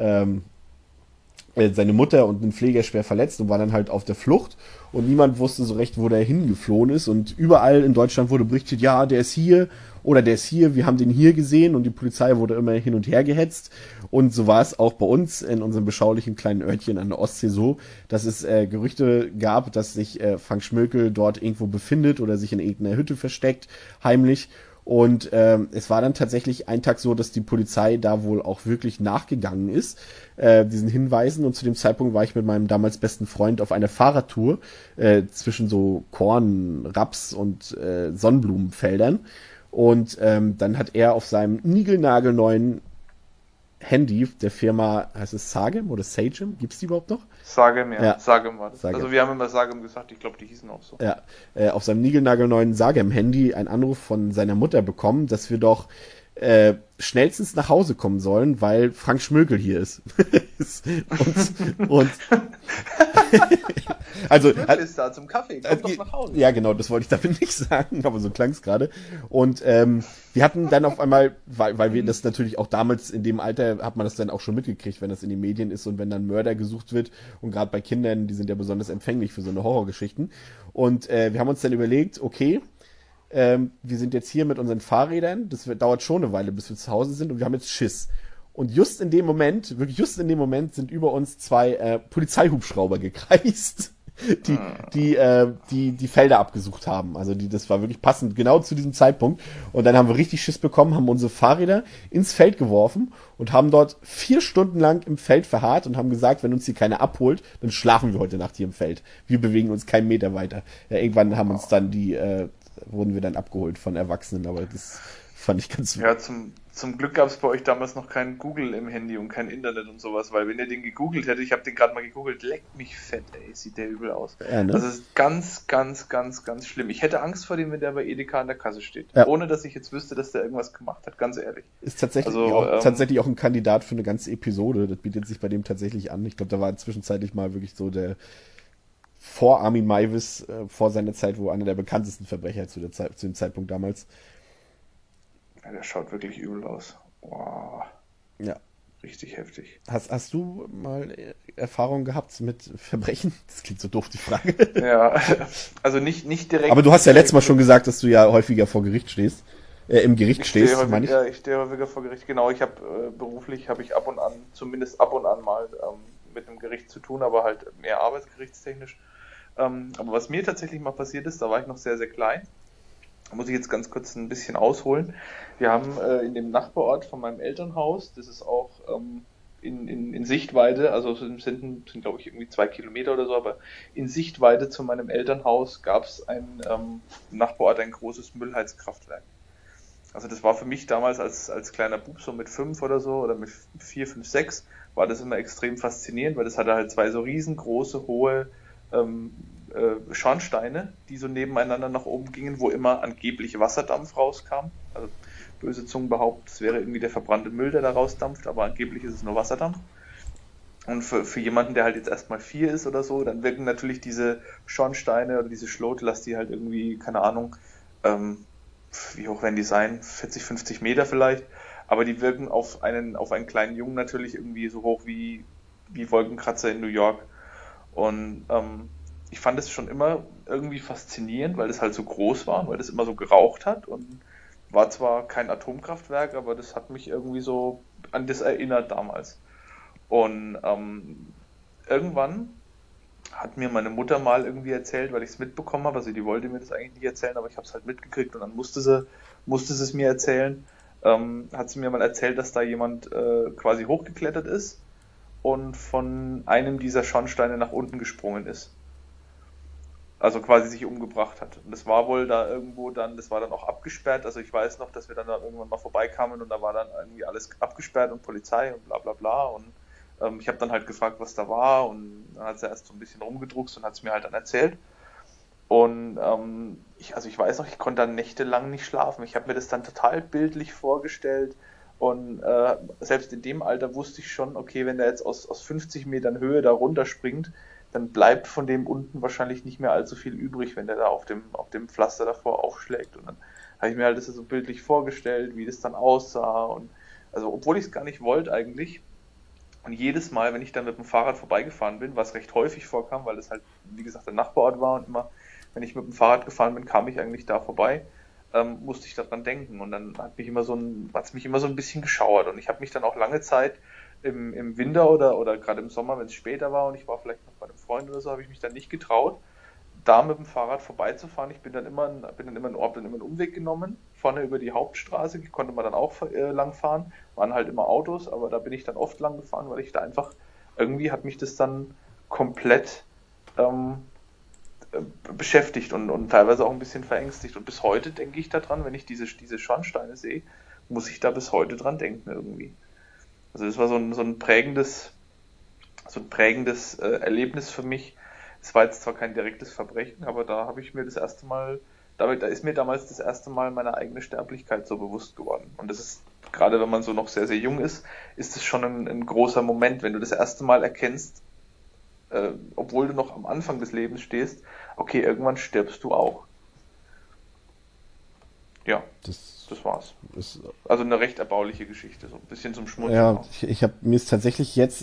seine Mutter und einen Pfleger schwer verletzt und war dann halt auf der Flucht. Und niemand wusste so recht, wo der hingeflohen ist. Und überall in Deutschland wurde berichtet, ja, der ist hier oder der ist hier, wir haben den hier gesehen. Und die Polizei wurde immer hin und her gehetzt. Und so war es auch bei uns in unserem beschaulichen kleinen Örtchen an der Ostsee so, dass es Gerüchte gab, dass sich Frank Schmökel dort irgendwo befindet oder sich in irgendeiner Hütte versteckt, heimlich. Und es war dann tatsächlich ein Tag so, dass die Polizei da wohl auch wirklich nachgegangen ist, diesen Hinweisen. Und zu dem Zeitpunkt war ich mit meinem damals besten Freund auf einer Fahrradtour zwischen so Korn, Raps und Sonnenblumenfeldern. Und dann hat er auf seinem niegelnagelneuen Handy der Firma, heißt es Sagem oder Sagem? Gibt es die überhaupt noch? Sagem, ja. Sagem war das. Sagem. Also wir haben immer Sagem gesagt, ich glaube, die hießen auch so. Ja, auf seinem niegelnagelneuen Sagem-Handy einen Anruf von seiner Mutter bekommen, dass wir doch schnellstens nach Hause kommen sollen, weil Frank Schmökel hier ist. und also ist da zum Kaffee, komm doch nach Hause. Ja, genau, das wollte ich damit nicht sagen, aber so klang es gerade. Und wir hatten dann auf einmal, weil wir das natürlich auch damals in dem Alter, hat man das dann auch schon mitgekriegt, wenn das in den Medien ist und wenn dann Mörder gesucht wird und gerade bei Kindern, die sind ja besonders empfänglich für so eine Horrorgeschichten. Und wir haben uns dann überlegt, okay, wir sind jetzt hier mit unseren Fahrrädern, dauert schon eine Weile, bis wir zu Hause sind und wir haben jetzt Schiss. Und just in dem Moment sind über uns 2 Polizeihubschrauber gekreist, die Felder abgesucht haben. Also das war wirklich passend, genau zu diesem Zeitpunkt. Und dann haben wir richtig Schiss bekommen, haben unsere Fahrräder ins Feld geworfen und haben dort 4 Stunden lang im Feld verharrt und haben gesagt, wenn uns hier keiner abholt, dann schlafen wir heute Nacht hier im Feld. Wir bewegen uns keinen Meter weiter. Ja, irgendwann haben uns dann wurden wir dann abgeholt von Erwachsenen, aber das fand ich ganz... Ja, zum Glück gab es bei euch damals noch kein Google im Handy und kein Internet und sowas, weil wenn ihr den gegoogelt hättet, ich habe den gerade mal gegoogelt, leckt mich fett, ey, sieht der übel aus. Ja, ne? Das ist ganz, ganz, ganz, ganz schlimm. Ich hätte Angst vor dem, wenn der bei Edeka an der Kasse steht. Ja. Ohne, dass ich jetzt wüsste, dass der irgendwas gemacht hat, ganz ehrlich. Ist tatsächlich auch ein Kandidat für eine ganze Episode, das bietet sich bei dem tatsächlich an. Ich glaube, da war zwischenzeitlich mal wirklich so der vor Armin Maivis, vor seiner Zeit, wo einer der bekanntesten Verbrecher zu dem Zeitpunkt damals. Ja, der schaut wirklich übel aus. Wow. Ja. Richtig heftig. Hast du mal Erfahrung gehabt mit Verbrechen? Das klingt so doof, die Frage. Ja, also nicht direkt. Aber du hast ja letztes Mal schon gesagt, dass du ja häufiger vor Gericht stehst. Im Gericht stehst, meine ich. Ja, ich stehe häufiger vor Gericht. Genau, ich habe beruflich zumindest ab und an mal mit einem Gericht zu tun, aber halt mehr arbeitsgerichtstechnisch. Aber was mir tatsächlich mal passiert ist, da war ich noch sehr, sehr klein. Da muss ich jetzt ganz kurz ein bisschen ausholen. Wir haben in dem Nachbarort von meinem Elternhaus, das ist auch in Sichtweite, also sind glaube ich irgendwie 2 Kilometer oder so, aber in Sichtweite zu meinem Elternhaus gab es im Nachbarort ein großes Müllheizkraftwerk. Also das war für mich damals als kleiner Bub, so mit 5 oder so, oder mit 4, 5, 6, war das immer extrem faszinierend, weil das hatte halt 2 so riesengroße, hohe Schornsteine, die so nebeneinander nach oben gingen, wo immer angeblich Wasserdampf rauskam. Also böse Zungen behaupten, es wäre irgendwie der verbrannte Müll, der da rausdampft, aber angeblich ist es nur Wasserdampf. Und für jemanden, der halt jetzt erstmal 4 ist oder so, dann wirken natürlich diese Schornsteine oder diese Schlote, die halt irgendwie, keine Ahnung, wie hoch werden die sein? 40, 50 Meter vielleicht. Aber die wirken auf einen kleinen Jungen natürlich irgendwie so hoch wie Wolkenkratzer in New York. Und ich fand es schon immer irgendwie faszinierend, weil es halt so groß war, weil das immer so geraucht hat und war zwar kein Atomkraftwerk, aber das hat mich irgendwie so an das erinnert damals. Und irgendwann hat mir meine Mutter mal irgendwie erzählt, weil ich es mitbekommen habe, also die wollte mir das eigentlich nicht erzählen, aber ich habe es halt mitgekriegt und dann musste sie es mir erzählen, hat sie mir mal erzählt, dass da jemand quasi hochgeklettert ist und von einem dieser Schornsteine nach unten gesprungen ist. Also quasi sich umgebracht hat. Und das war wohl da irgendwo das war dann auch abgesperrt. Also ich weiß noch, dass wir dann da irgendwann mal vorbeikamen und da war dann irgendwie alles abgesperrt und Polizei und bla bla bla. Und ich habe dann halt gefragt, was da war und dann hat sie erst so ein bisschen rumgedruckst und hat es mir halt dann erzählt. Und ich weiß noch, ich konnte dann nächtelang nicht schlafen. Ich habe mir das dann total bildlich vorgestellt und selbst in dem Alter wusste ich schon, okay, wenn der jetzt aus 50 Metern Höhe da runterspringt, dann bleibt von dem unten wahrscheinlich nicht mehr allzu viel übrig, wenn der da auf dem Pflaster davor aufschlägt. Und dann habe ich mir halt das so bildlich vorgestellt, wie das dann aussah. Und also obwohl ich es gar nicht wollte eigentlich. Und jedes Mal, wenn ich dann mit dem Fahrrad vorbeigefahren bin, was recht häufig vorkam, weil das halt, wie gesagt, der Nachbarort war und immer, wenn ich mit dem Fahrrad gefahren bin, kam ich eigentlich da vorbei, musste ich daran denken. Und dann hat es mich immer so ein bisschen geschauert. Und ich habe mich dann auch lange Zeit im Winter oder gerade im Sommer, wenn es später war und ich war vielleicht noch bei einem Freund oder so, habe ich mich dann nicht getraut, da mit dem Fahrrad vorbeizufahren. Ich bin dann immer einen Umweg genommen, vorne über die Hauptstraße, konnte man dann auch lang fahren, waren halt immer Autos, aber da bin ich dann oft lang gefahren, weil ich da einfach, irgendwie hat mich das dann komplett beschäftigt und teilweise auch ein bisschen verängstigt. Und bis heute denke ich daran, wenn ich diese Schornsteine sehe, muss ich da bis heute dran denken irgendwie. Also das war so ein prägendes Erlebnis für mich. Es war jetzt zwar kein direktes Verbrechen, aber da habe ich mir da ist mir damals das erste Mal meine eigene Sterblichkeit so bewusst geworden. Und das ist, gerade wenn man so noch sehr, sehr jung ist es schon ein großer Moment, wenn du das erste Mal erkennst, obwohl du noch am Anfang des Lebens stehst, okay, irgendwann stirbst du auch. Ja, das war's. Also eine recht erbauliche Geschichte, so ein bisschen zum Schmunzeln. Ja, ich habe mir es tatsächlich jetzt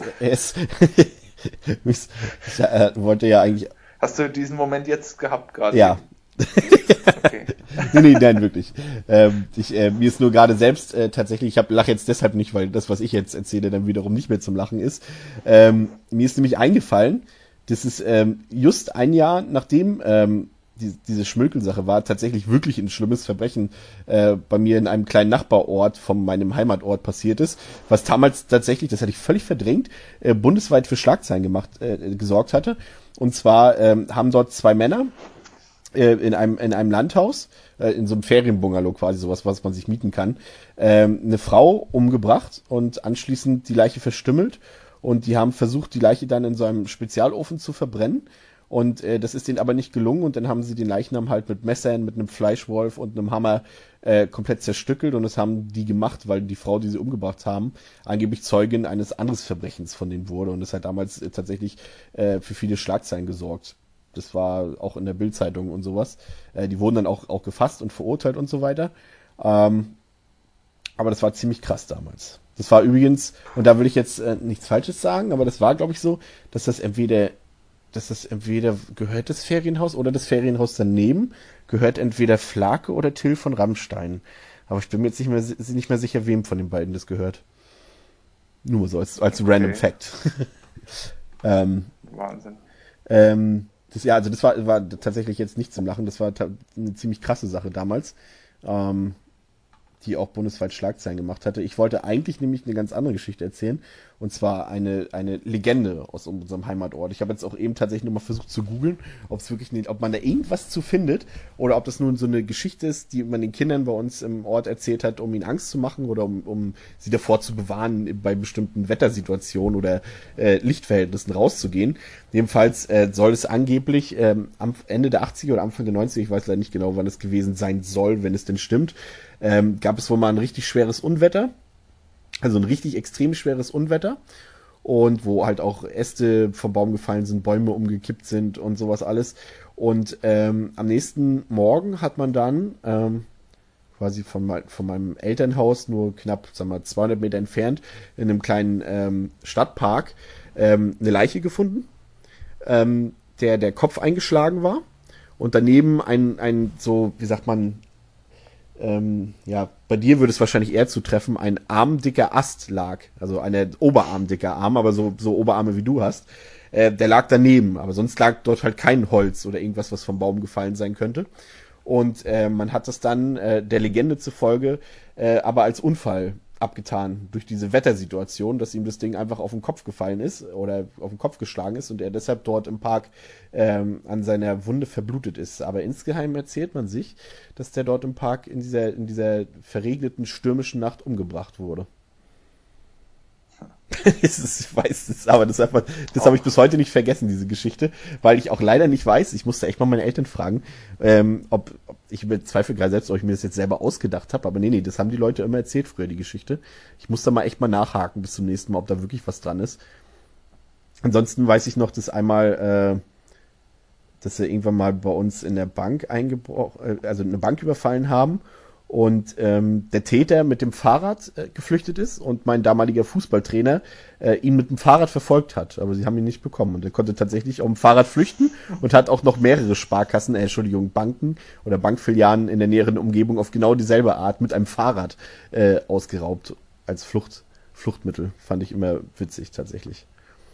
ich wollte ja eigentlich... Hast du diesen Moment jetzt gehabt gerade? Ja. Okay. Nein, wirklich. Mir ist nur gerade selbst tatsächlich, ich lache jetzt deshalb nicht, weil das, was ich jetzt erzähle, dann wiederum nicht mehr zum Lachen ist. Mir ist nämlich eingefallen, das ist just ein Jahr, nachdem diese Schmökel-Sache war, tatsächlich wirklich ein schlimmes Verbrechen bei mir in einem kleinen Nachbarort von meinem Heimatort passiert ist, was damals tatsächlich, das hatte ich völlig verdrängt, bundesweit für Schlagzeilen gesorgt hatte. Und zwar haben dort zwei Männer in einem Landhaus, in so einem Ferienbungalow quasi, sowas, was man sich mieten kann, eine Frau umgebracht und anschließend die Leiche verstümmelt. Und die haben versucht, die Leiche dann in so einem Spezialofen zu verbrennen. Und das ist denen aber nicht gelungen. Und dann haben sie den Leichnam halt mit Messern, mit einem Fleischwolf und einem Hammer komplett zerstückelt. Und das haben die gemacht, weil die Frau, die sie umgebracht haben, angeblich Zeugin eines anderen Verbrechens von denen wurde. Und das hat damals tatsächlich für viele Schlagzeilen gesorgt. Das war auch in der Bild-Zeitung und sowas. Die wurden dann auch gefasst und verurteilt und so weiter. Aber das war ziemlich krass damals. Das war übrigens, und da will ich jetzt nichts Falsches sagen, aber das war, glaube ich, so, dass das entweder gehört das Ferienhaus oder das Ferienhaus daneben gehört entweder Flake oder Till von Rammstein. Aber ich bin mir jetzt nicht mehr sicher, wem von den beiden das gehört. Nur so als Random Fact. Wahnsinn. Das war tatsächlich jetzt nicht zum Lachen. Das war eine ziemlich krasse Sache damals, die auch bundesweit Schlagzeilen gemacht hatte. Ich wollte eigentlich nämlich eine ganz andere Geschichte erzählen. Und zwar eine Legende aus unserem Heimatort. Ich habe jetzt auch eben tatsächlich nochmal versucht zu googeln, ob man da irgendwas zu findet oder ob das nun so eine Geschichte ist, die man den Kindern bei uns im Ort erzählt hat, um ihnen Angst zu machen oder um sie davor zu bewahren, bei bestimmten Wettersituationen oder Lichtverhältnissen rauszugehen. Jedenfalls soll es angeblich am Ende der 80er oder Anfang der 90er, ich weiß leider nicht genau, wann es gewesen sein soll, wenn es denn stimmt, gab es wohl mal ein richtig schweres Unwetter. Also ein richtig extrem schweres Unwetter und wo halt auch Äste vom Baum gefallen sind, Bäume umgekippt sind und sowas alles. Und am nächsten Morgen hat man dann quasi von meinem Elternhaus nur knapp, 200 Meter entfernt in einem kleinen Stadtpark eine Leiche gefunden, der Kopf eingeschlagen war und daneben ein so, wie sagt man, bei dir würde es wahrscheinlich eher zutreffen, ein armdicker Ast lag. Also ein oberarmdicker Arm, aber so Oberarme wie du hast. Der lag daneben, aber sonst lag dort halt kein Holz oder irgendwas, was vom Baum gefallen sein könnte. Und man hat das dann der Legende zufolge aber als Unfall abgetan durch diese Wettersituation, dass ihm das Ding einfach auf den Kopf gefallen ist oder auf den Kopf geschlagen ist und er deshalb dort im Park an seiner Wunde verblutet ist. Aber insgeheim erzählt man sich, dass der dort im Park in dieser verregneten, stürmischen Nacht umgebracht wurde. Ich weiß es, aber das habe ich bis heute nicht vergessen, diese Geschichte, weil ich auch leider nicht weiß, ich musste echt mal meine Eltern fragen, ob ich bezweifle gerade selbst, ob ich mir das jetzt selber ausgedacht habe, aber nee, das haben die Leute immer erzählt früher, die Geschichte. Ich muss da mal echt mal nachhaken bis zum nächsten Mal, ob da wirklich was dran ist. Ansonsten weiß ich noch, dass dass sie irgendwann mal bei uns in der Bank also eine Bank überfallen haben und der Täter mit dem Fahrrad geflüchtet ist und mein damaliger Fußballtrainer ihn mit dem Fahrrad verfolgt hat, aber sie haben ihn nicht bekommen und er konnte tatsächlich auf dem Fahrrad flüchten und hat auch noch mehrere Banken oder Bankfilialen in der näheren Umgebung auf genau dieselbe Art mit einem Fahrrad ausgeraubt als Fluchtmittel. Fand ich immer witzig tatsächlich.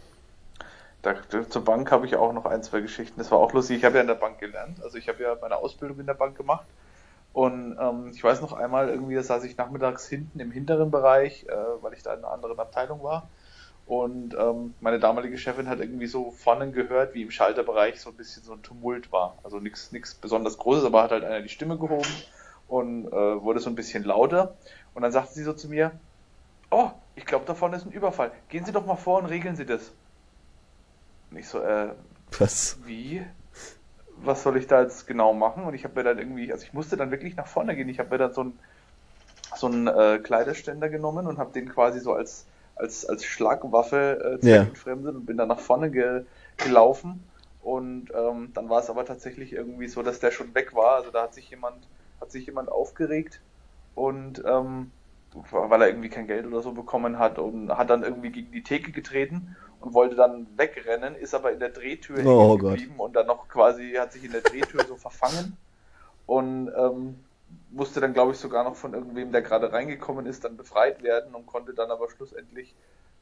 Zur Bank habe ich auch noch ein, zwei Geschichten. Das war auch lustig. Ich habe ja in der Bank gelernt. Also ich habe ja meine Ausbildung in der Bank gemacht. Und ich weiß noch einmal, irgendwie da saß ich nachmittags hinten im hinteren Bereich, weil ich da in einer anderen Abteilung war. Und meine damalige Chefin hat irgendwie so vorne gehört, wie im Schalterbereich so ein bisschen so ein Tumult war. Also nichts besonders Großes, aber hat halt einer die Stimme gehoben und wurde so ein bisschen lauter. Und dann sagte sie so zu mir, oh, ich glaube, da vorne ist ein Überfall. Gehen Sie doch mal vor und regeln Sie das. Und ich so, was? Wie? Was soll ich da jetzt genau machen? Und ich habe mir dann irgendwie, also ich musste dann wirklich nach vorne gehen. Ich habe mir dann so einen Kleiderständer genommen und habe den quasi so als Schlagwaffe zweckentfremdet und bin dann nach vorne gelaufen. Und dann war es aber tatsächlich irgendwie so, dass der schon weg war. Also da hat sich jemand aufgeregt und weil er irgendwie kein Geld oder so bekommen hat und hat dann irgendwie gegen die Theke getreten und wollte dann wegrennen, ist aber in der Drehtür hängen geblieben und dann noch quasi hat sich in der Drehtür so verfangen und musste dann, glaube ich, sogar noch von irgendwem, der gerade reingekommen ist, dann befreit werden und konnte dann aber schlussendlich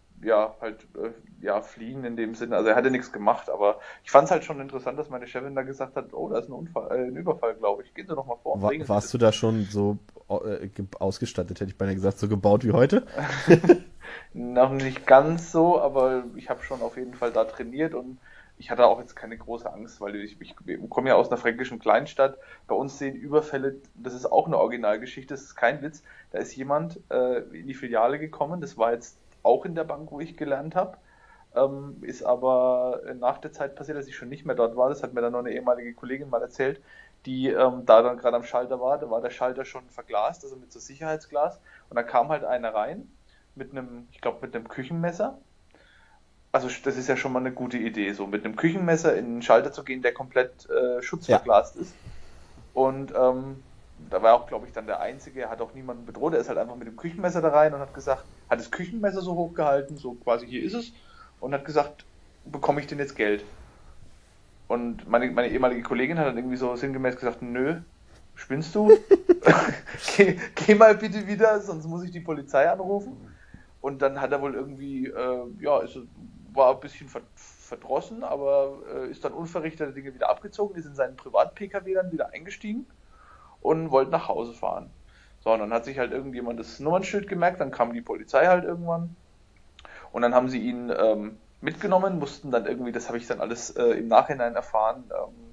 fliehen in dem Sinne. Also er hatte nichts gemacht, aber ich fand es halt schon interessant, dass meine Chefin da gesagt hat, oh, da ist ein Überfall, glaube ich. Gehen Sie doch mal vor. Warst du da schon so ausgestattet, hätte ich beinahe gesagt, so gebaut wie heute? Noch nicht ganz so, aber ich habe schon auf jeden Fall da trainiert und ich hatte auch jetzt keine große Angst, weil ich komme ja aus einer fränkischen Kleinstadt. Bei uns sehen Überfälle, das ist auch eine Originalgeschichte, das ist kein Witz. Da ist jemand in die Filiale gekommen, das war jetzt auch in der Bank, wo ich gelernt habe, ist aber nach der Zeit passiert, dass ich schon nicht mehr dort war. Das hat mir dann noch eine ehemalige Kollegin mal erzählt, die da dann gerade am Schalter war. Da war der Schalter schon verglast, also mit so Sicherheitsglas. Und dann kam halt einer rein mit einem Küchenmesser. Also das ist ja schon mal eine gute Idee, so mit einem Küchenmesser in einen Schalter zu gehen, der komplett schutzverglast ist. Und da war auch, glaube ich, dann der Einzige, er hat auch niemanden bedroht, er ist halt einfach mit dem Küchenmesser da rein und hat gesagt, hat das Küchenmesser so hochgehalten, so quasi hier ist es, und hat gesagt, bekomme ich denn jetzt Geld? Und meine ehemalige Kollegin hat dann irgendwie so sinngemäß gesagt, nö, spinnst du? Geh mal bitte wieder, sonst muss ich die Polizei anrufen. Und dann hat er wohl irgendwie, war ein bisschen verdrossen, aber ist dann unverrichteter Dinge wieder abgezogen, ist in seinen Privat-Pkw dann wieder eingestiegen und wollte nach Hause fahren. So, und dann hat sich halt irgendjemand das Nummernschild gemerkt, dann kam die Polizei halt irgendwann und dann haben sie ihn mitgenommen, mussten dann irgendwie, das habe ich dann alles im Nachhinein erfahren,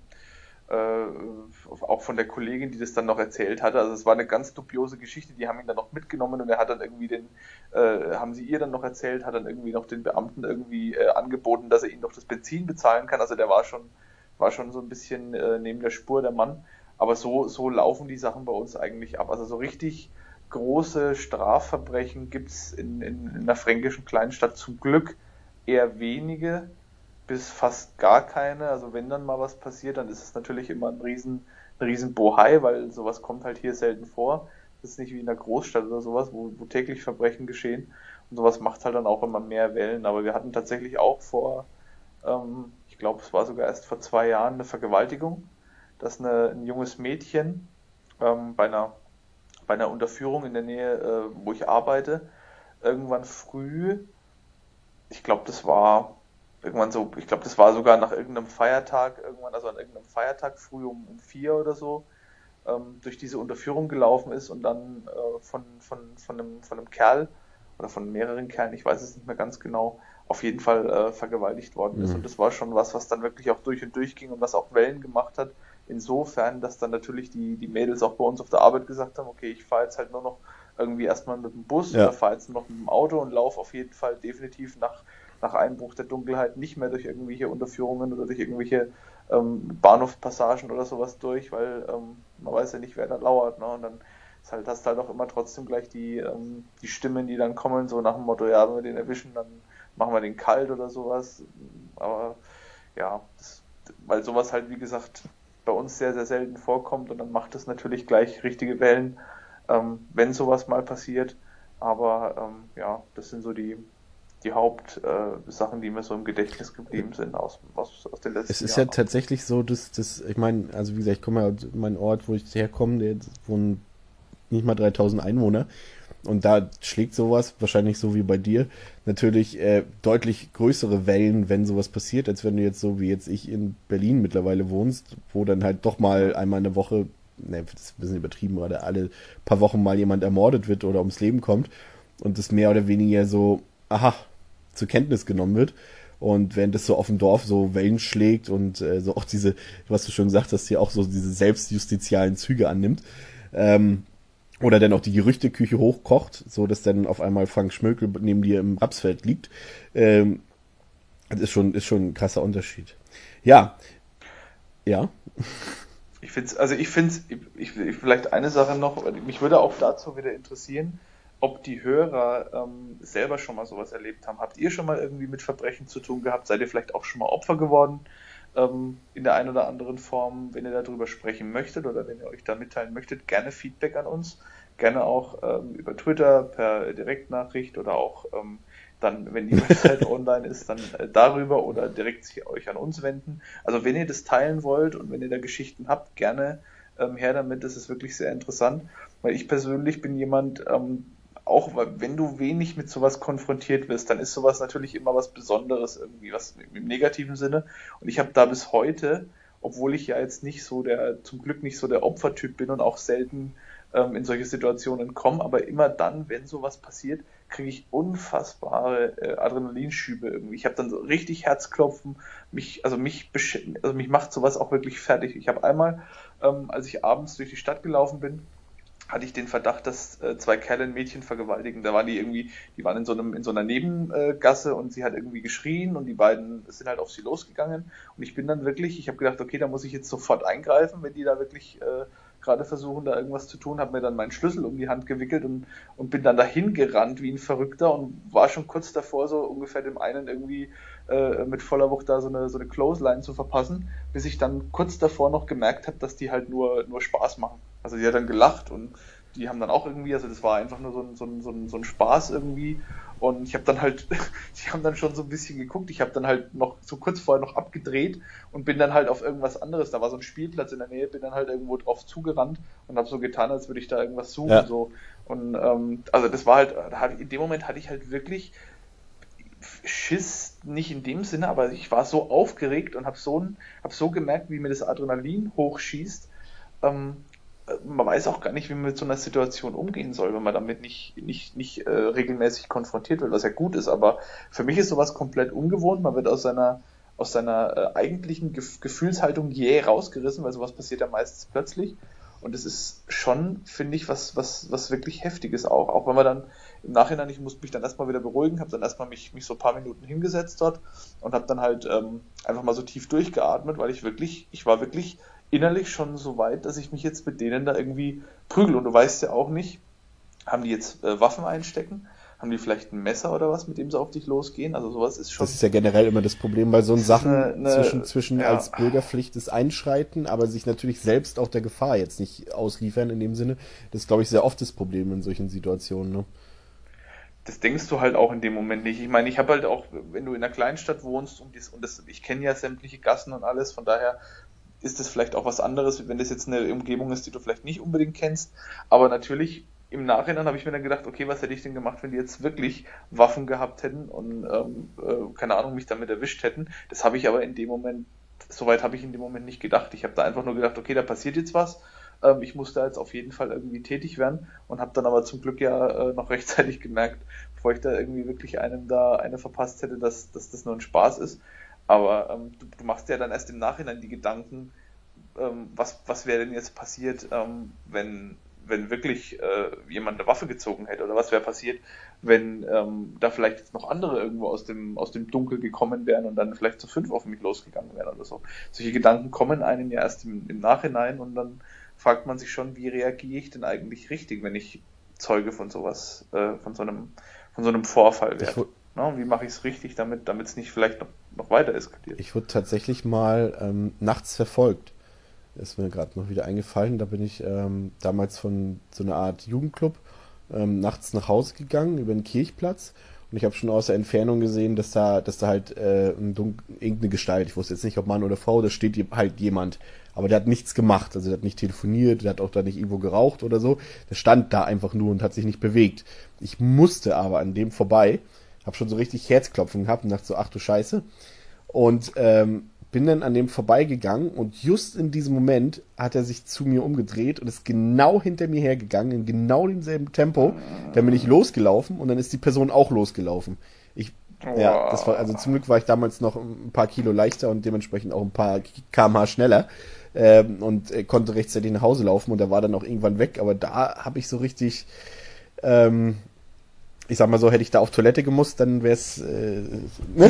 auch von der Kollegin, die das dann noch erzählt hatte. Also es war eine ganz dubiose Geschichte, die haben ihn dann noch mitgenommen und er hat dann irgendwie haben sie ihr dann noch erzählt, hat dann irgendwie noch den Beamten irgendwie angeboten, dass er ihnen doch das Benzin bezahlen kann. Also der war schon so ein bisschen neben der Spur, der Mann. Aber so laufen die Sachen bei uns eigentlich ab. Also so richtig große Strafverbrechen gibt's in einer fränkischen Kleinstadt zum Glück eher wenige, bis fast gar keine. Also wenn dann mal was passiert, dann ist es natürlich immer ein riesen Bohai, weil sowas kommt halt hier selten vor. Das ist nicht wie in einer Großstadt oder sowas, wo täglich Verbrechen geschehen. Und sowas macht halt dann auch immer mehr Wellen. Aber wir hatten tatsächlich auch ich glaube, es war sogar erst vor 2 Jahren eine Vergewaltigung, dass ein junges Mädchen bei einer Unterführung in der Nähe, wo ich arbeite, irgendwann früh, ich glaube, das war sogar nach irgendeinem Feiertag, also an irgendeinem Feiertag früh um 4 oder so, durch diese Unterführung gelaufen ist und dann von einem Kerl oder von mehreren Kerlen, ich weiß es nicht mehr ganz genau, auf jeden Fall vergewaltigt worden ist. Und das war schon was dann wirklich auch durch und durch ging und was auch Wellen gemacht hat. Insofern, dass dann natürlich die Mädels auch bei uns auf der Arbeit gesagt haben, okay, ich fahre jetzt halt nur noch irgendwie erstmal mit dem Bus oder fahre jetzt nur noch mit dem Auto und laufe auf jeden Fall definitiv nach Einbruch der Dunkelheit nicht mehr durch irgendwelche Unterführungen oder durch irgendwelche Bahnhofspassagen oder sowas durch, weil man weiß ja nicht, wer da lauert. Ne? Und dann hast du halt auch immer trotzdem gleich die Stimmen, die dann kommen, so nach dem Motto, ja, wenn wir den erwischen, dann machen wir den kalt oder sowas. Aber ja, weil sowas halt, wie gesagt, bei uns sehr, sehr selten vorkommt und dann macht es natürlich gleich richtige Wellen, wenn sowas mal passiert. Aber das sind so die Hauptsachen, die mir so im Gedächtnis geblieben sind aus den letzten Jahren. Es ist ja tatsächlich so, dass ich meine, also wie gesagt, ich komme ja aus meinem Ort, wo ich herkomme, der wohnen nicht mal 3000 Einwohner. Und da schlägt sowas, wahrscheinlich so wie bei dir, natürlich deutlich größere Wellen, wenn sowas passiert, als wenn du jetzt so wie jetzt ich in Berlin mittlerweile wohnst, wo dann halt doch mal einmal eine Woche, das ist ein bisschen übertrieben, gerade alle paar Wochen mal jemand ermordet wird oder ums Leben kommt und das mehr oder weniger so, zur Kenntnis genommen wird. Und während das so auf dem Dorf so Wellen schlägt und so auch diese, was du schon gesagt hast, hier auch so diese selbstjustizialen Züge annimmt, oder dann auch die Gerüchteküche hochkocht, so dass dann auf einmal Frank Schmökel neben dir im Rapsfeld liegt. Das ist schon ein krasser Unterschied. Ja. Ich finde vielleicht eine Sache noch, mich würde auch dazu wieder interessieren, ob die Hörer selber schon mal sowas erlebt haben. Habt ihr schon mal irgendwie mit Verbrechen zu tun gehabt? Seid ihr vielleicht auch schon mal Opfer geworden? In der einen oder anderen Form, wenn ihr darüber sprechen möchtet oder wenn ihr euch da mitteilen möchtet, gerne Feedback an uns, gerne auch über Twitter per Direktnachricht oder auch dann, wenn die Website online ist, dann darüber oder direkt sich euch an uns wenden. Also wenn ihr das teilen wollt und wenn ihr da Geschichten habt, gerne her damit, das ist wirklich sehr interessant, weil ich persönlich bin jemand, auch wenn du wenig mit sowas konfrontiert wirst, dann ist sowas natürlich immer was Besonderes irgendwie, was im negativen Sinne. Und ich habe da bis heute, obwohl ich ja jetzt zum Glück nicht so der Opfertyp bin und auch selten in solche Situationen komme, aber immer dann, wenn sowas passiert, kriege ich unfassbare Adrenalinschübe irgendwie. Ich habe dann so richtig Herzklopfen, mich macht sowas auch wirklich fertig. Ich habe einmal, als ich abends durch die Stadt gelaufen bin, hatte ich den Verdacht, dass zwei Kerle ein Mädchen vergewaltigen. Da waren die waren in so einer Nebengasse und sie hat irgendwie geschrien und die beiden sind halt auf sie losgegangen. Und ich habe gedacht, okay, da muss ich jetzt sofort eingreifen, wenn die da wirklich gerade versuchen, da irgendwas zu tun, habe mir dann meinen Schlüssel um die Hand gewickelt und bin dann dahin gerannt wie ein Verrückter und war schon kurz davor, so ungefähr dem einen irgendwie mit voller Wucht da so eine Clothesline zu verpassen, bis ich dann kurz davor noch gemerkt habe, dass die halt nur Spaß machen. Also die hat dann gelacht und die haben dann auch irgendwie, also das war einfach nur so ein Spaß irgendwie. Und ich habe dann halt, die haben dann schon so ein bisschen geguckt, ich habe dann halt noch so kurz vorher noch abgedreht und bin dann halt auf irgendwas anderes, da war so ein Spielplatz in der Nähe, bin dann halt irgendwo drauf zugerannt und habe so getan, als würde ich da irgendwas suchen. Ja. So. Und also das war halt, in dem Moment hatte ich halt wirklich Schiss, nicht in dem Sinne, aber ich war so aufgeregt und habe so gemerkt, wie mir das Adrenalin hochschießt. Man weiß auch gar nicht, wie man mit so einer Situation umgehen soll, wenn man damit nicht regelmäßig konfrontiert wird, was ja gut ist. Aber für mich ist sowas komplett ungewohnt. Man wird aus seiner eigentlichen Gefühlshaltung jäh rausgerissen, weil sowas passiert ja meistens plötzlich. Und es ist schon, finde ich, was wirklich Heftiges auch. Auch wenn man dann im Nachhinein, ich musste mich dann erstmal wieder beruhigen, habe dann erstmal mich so ein paar Minuten hingesetzt dort und habe dann halt einfach mal so tief durchgeatmet, weil ich war wirklich innerlich schon so weit, dass ich mich jetzt mit denen da irgendwie prügel. Und du weißt ja auch nicht, haben die jetzt Waffen einstecken? Haben die vielleicht ein Messer oder was, mit dem sie auf dich losgehen? Also sowas ist schon... Das ist ja generell immer das Problem bei so Sachen zwischen ja. Als Bürgerpflicht ist Einschreiten, aber sich natürlich selbst auch der Gefahr jetzt nicht ausliefern in dem Sinne. Das ist, glaube ich, sehr oft das Problem in solchen Situationen. Ne? Das denkst du halt auch in dem Moment nicht. Ich meine, ich habe halt auch, wenn du in einer Kleinstadt wohnst ich kenne ja sämtliche Gassen und alles, von daher ist das vielleicht auch was anderes, wenn das jetzt eine Umgebung ist, die du vielleicht nicht unbedingt kennst. Aber natürlich, im Nachhinein habe ich mir dann gedacht, okay, was hätte ich denn gemacht, wenn die jetzt wirklich Waffen gehabt hätten und, keine Ahnung, mich damit erwischt hätten. Das habe ich aber in dem Moment, soweit habe ich in dem Moment nicht gedacht. Ich habe da einfach nur gedacht, okay, da passiert jetzt was. Ich muss da jetzt auf jeden Fall irgendwie tätig werden und habe dann aber zum Glück ja noch rechtzeitig gemerkt, bevor ich da irgendwie wirklich eine verpasst hätte, dass das nur ein Spaß ist. Aber du machst ja dann erst im Nachhinein die Gedanken, was wäre denn jetzt passiert, wenn wirklich jemand eine Waffe gezogen hätte, oder was wäre passiert, wenn da vielleicht jetzt noch andere irgendwo aus dem Dunkel gekommen wären und dann vielleicht zu 5 auf mich losgegangen wären oder so. Solche Gedanken kommen einem ja erst im Nachhinein und dann fragt man sich schon, wie reagiere ich denn eigentlich richtig, wenn ich Zeuge von sowas, von so einem Vorfall werde. Wie mache ich es richtig, damit es nicht vielleicht noch weiter eskaliert? Ich wurde tatsächlich mal nachts verfolgt. Ist mir gerade noch wieder eingefallen. Da bin ich damals von so einer Art Jugendclub nachts nach Hause gegangen über den Kirchplatz. Und ich habe schon aus der Entfernung gesehen, dass da halt irgendeine Gestalt, ich wusste jetzt nicht, ob Mann oder Frau, da steht halt jemand. Aber der hat nichts gemacht. Also der hat nicht telefoniert, der hat auch da nicht irgendwo geraucht oder so. Der stand da einfach nur und hat sich nicht bewegt. Ich musste aber an dem vorbei. Hab schon so richtig Herzklopfen gehabt und dachte so, ach du Scheiße. Und bin dann an dem vorbeigegangen und just in diesem Moment hat er sich zu mir umgedreht und ist genau hinter mir hergegangen, in genau demselben Tempo. Dann bin ich losgelaufen und dann ist die Person auch losgelaufen. Ja, das war, also zum Glück war ich damals noch ein paar Kilo leichter und dementsprechend auch ein paar km/h schneller und konnte rechtzeitig nach Hause laufen und er war dann auch irgendwann weg. Aber da habe ich so richtig... ich sag mal so, hätte ich da auf Toilette gemusst, dann wäre es... ne?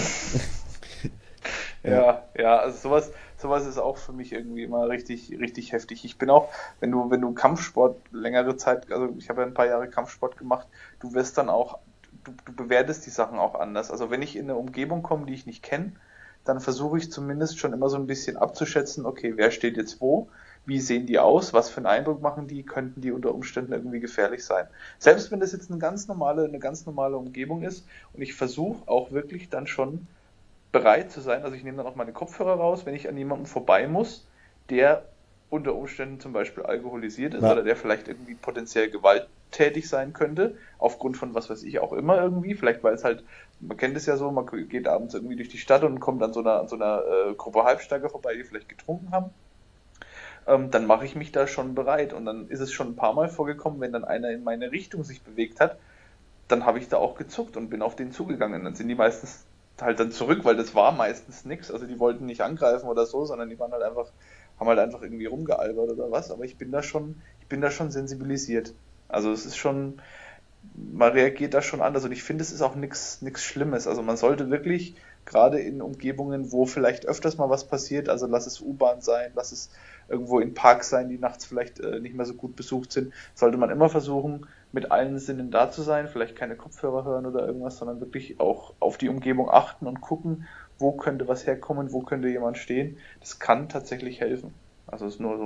Ja, also sowas ist auch für mich irgendwie immer richtig, richtig heftig. Ich bin auch, wenn du Kampfsport längere Zeit, also ich habe ja ein paar Jahre Kampfsport gemacht, du wirst dann auch, du bewertest die Sachen auch anders. Also wenn ich in eine Umgebung komme, die ich nicht kenne, dann versuche ich zumindest schon immer so ein bisschen abzuschätzen, okay, wer steht jetzt wo? Wie sehen die aus? Was für einen Eindruck machen die? Könnten die unter Umständen irgendwie gefährlich sein? Selbst wenn das jetzt eine ganz normale Umgebung ist und ich versuche auch wirklich dann schon bereit zu sein, also ich nehme dann auch meine Kopfhörer raus, wenn ich an jemandem vorbei muss, der unter Umständen zum Beispiel alkoholisiert ist oder der vielleicht irgendwie potenziell gewalttätig sein könnte, aufgrund von was weiß ich auch immer irgendwie, vielleicht weil es halt, man kennt es ja so, man geht abends irgendwie durch die Stadt und kommt an so einer Gruppe Halbstarker vorbei, die vielleicht getrunken haben, dann mache ich mich da schon bereit und dann ist es schon ein paar Mal vorgekommen, wenn dann einer in meine Richtung sich bewegt hat, dann habe ich da auch gezuckt und bin auf den zugegangen, dann sind die meistens halt dann zurück, weil das war meistens nichts, also die wollten nicht angreifen oder so, sondern die waren halt einfach, haben halt einfach irgendwie rumgealbert oder was, aber ich bin da schon sensibilisiert. Also es ist schon, man reagiert da schon anders und ich finde, es ist auch nichts Schlimmes. Also man sollte wirklich, gerade in Umgebungen, wo vielleicht öfters mal was passiert, also lass es U-Bahn sein, lass es irgendwo in Parks sein, die nachts vielleicht nicht mehr so gut besucht sind, sollte man immer versuchen, mit allen Sinnen da zu sein, vielleicht keine Kopfhörer hören oder irgendwas, sondern wirklich auch auf die Umgebung achten und gucken, wo könnte was herkommen, wo könnte jemand stehen. Das kann tatsächlich helfen. Also das ist nur so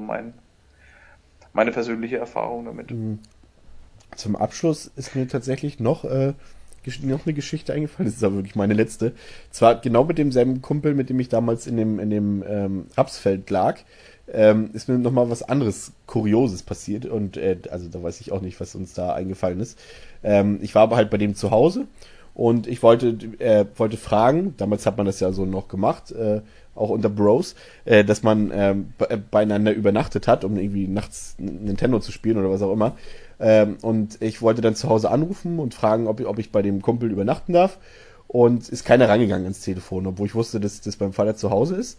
meine persönliche Erfahrung damit. Zum Abschluss ist mir tatsächlich noch eine Geschichte eingefallen. Das ist aber wirklich meine letzte. Zwar genau mit demselben Kumpel, mit dem ich damals in dem Rapsfeld lag, ist mir noch mal was anderes Kurioses passiert. Und also da weiß ich auch nicht, was uns da eingefallen ist. Ich war aber halt bei dem zu Hause. Und ich wollte fragen, damals hat man das ja so noch gemacht, auch unter Bros, dass man beieinander übernachtet hat, um irgendwie nachts Nintendo zu spielen oder was auch immer. Und ich wollte dann zu Hause anrufen und fragen, ob ich bei dem Kumpel übernachten darf. Und ist keiner rangegangen ans Telefon, obwohl ich wusste, dass das beim Vater zu Hause ist.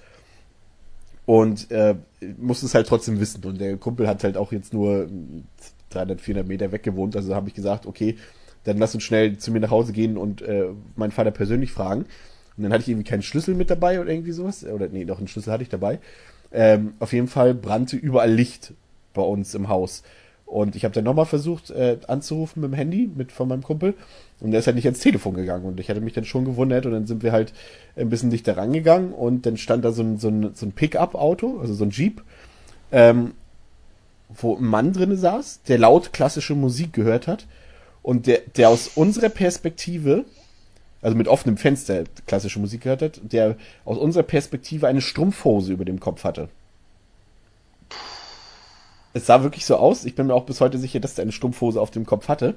Und musste es halt trotzdem wissen. Und der Kumpel hat halt auch jetzt nur 300, 400 Meter weg gewohnt. Also habe ich gesagt, okay, dann lass uns schnell zu mir nach Hause gehen und meinen Vater persönlich fragen. Und dann hatte ich irgendwie keinen Schlüssel mit dabei oder irgendwie sowas. Oder nee, doch, einen Schlüssel hatte ich dabei. Auf jeden Fall brannte überall Licht bei uns im Haus. Und ich habe dann nochmal versucht anzurufen mit dem Handy von meinem Kumpel. Und der ist halt nicht ans Telefon gegangen. Und ich hatte mich dann schon gewundert. Und dann sind wir halt ein bisschen dichter rangegangen. Und dann stand da so ein Pick-up-Auto, also so ein Jeep, wo ein Mann drin saß, der laut klassische Musik gehört hat. Und der aus unserer Perspektive, also mit offenem Fenster klassische Musik gehört hat, der aus unserer Perspektive eine Strumpfhose über dem Kopf hatte. Es sah wirklich so aus. Ich bin mir auch bis heute sicher, dass der eine Strumpfhose auf dem Kopf hatte.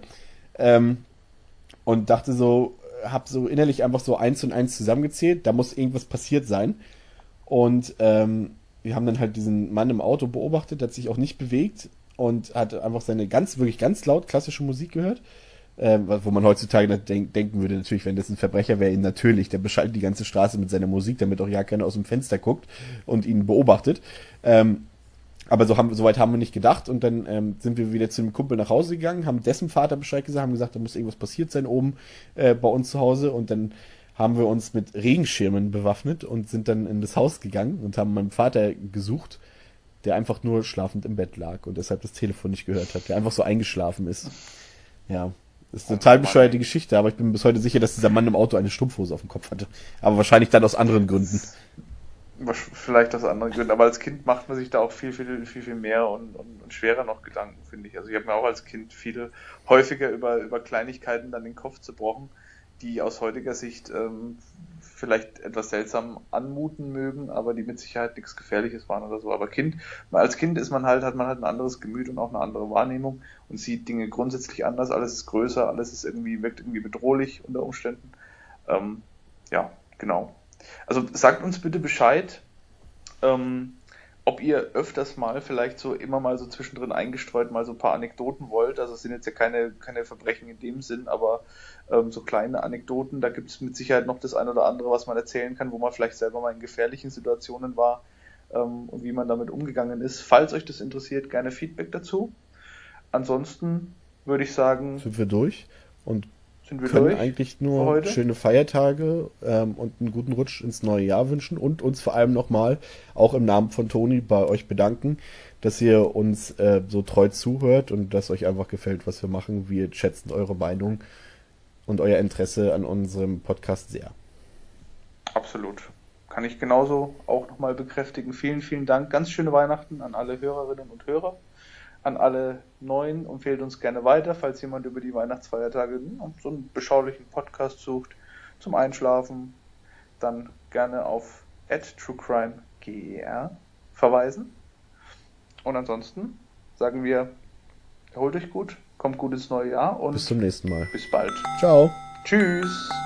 Und dachte so, hab so innerlich einfach so 1 und 1 zusammengezählt. Da muss irgendwas passiert sein. Und wir haben dann halt diesen Mann im Auto beobachtet, der hat sich auch nicht bewegt und hat einfach seine wirklich ganz laut klassische Musik gehört. Wo man heutzutage denken würde, natürlich, wenn das ein Verbrecher wäre, natürlich, der beschallt die ganze Straße mit seiner Musik, damit auch ja keiner aus dem Fenster guckt und ihn beobachtet. Aber so weit haben wir nicht gedacht und dann sind wir wieder zu dem Kumpel nach Hause gegangen, haben dessen Vater Bescheid gesagt, haben gesagt, da muss irgendwas passiert sein oben bei uns zu Hause und dann haben wir uns mit Regenschirmen bewaffnet und sind dann in das Haus gegangen und haben meinen Vater gesucht, der einfach nur schlafend im Bett lag und deshalb das Telefon nicht gehört hat, der einfach so eingeschlafen ist. Ja, das ist eine total bescheuerte Geschichte, aber ich bin bis heute sicher, dass dieser Mann im Auto eine Strumpfhose auf dem Kopf hatte. Aber wahrscheinlich dann aus anderen Gründen. Vielleicht aus anderen Gründen, aber als Kind macht man sich da auch viel mehr und schwerer noch Gedanken, finde ich. Also ich habe mir auch als Kind häufiger über Kleinigkeiten dann den Kopf zerbrochen, die aus heutiger Sicht vielleicht etwas seltsam anmuten mögen, aber die mit Sicherheit nichts Gefährliches waren oder so. Aber als Kind hat man halt ein anderes Gemüt und auch eine andere Wahrnehmung und sieht Dinge grundsätzlich anders. Alles ist größer, wirkt irgendwie bedrohlich unter Umständen. Ja, genau. Also sagt uns bitte Bescheid, ob ihr öfters mal vielleicht so immer mal so zwischendrin eingestreut mal so ein paar Anekdoten wollt. Also es sind jetzt ja keine Verbrechen in dem Sinn, aber so kleine Anekdoten, da gibt es mit Sicherheit noch das ein oder andere, was man erzählen kann, wo man vielleicht selber mal in gefährlichen Situationen war und wie man damit umgegangen ist. Falls euch das interessiert, gerne Feedback dazu. Ansonsten würde ich sagen... Sind wir durch und können eigentlich nur schöne Feiertage und einen guten Rutsch ins neue Jahr wünschen und uns vor allem nochmal auch im Namen von Toni bei euch bedanken, dass ihr uns so treu zuhört und dass euch einfach gefällt, was wir machen. Wir schätzen eure Meinung und euer Interesse an unserem Podcast sehr. Absolut. Kann ich genauso auch nochmal bekräftigen. Vielen, vielen Dank. Ganz schöne Weihnachten an alle Hörerinnen und Hörer. An alle Neuen, empfehlt uns gerne weiter, falls jemand über die Weihnachtsfeiertage so einen beschaulichen Podcast sucht zum Einschlafen, dann gerne auf @truecrimeger verweisen. Und ansonsten sagen wir, erholt euch gut, kommt gut ins neue Jahr und bis zum nächsten Mal. Bis bald. Ciao. Tschüss.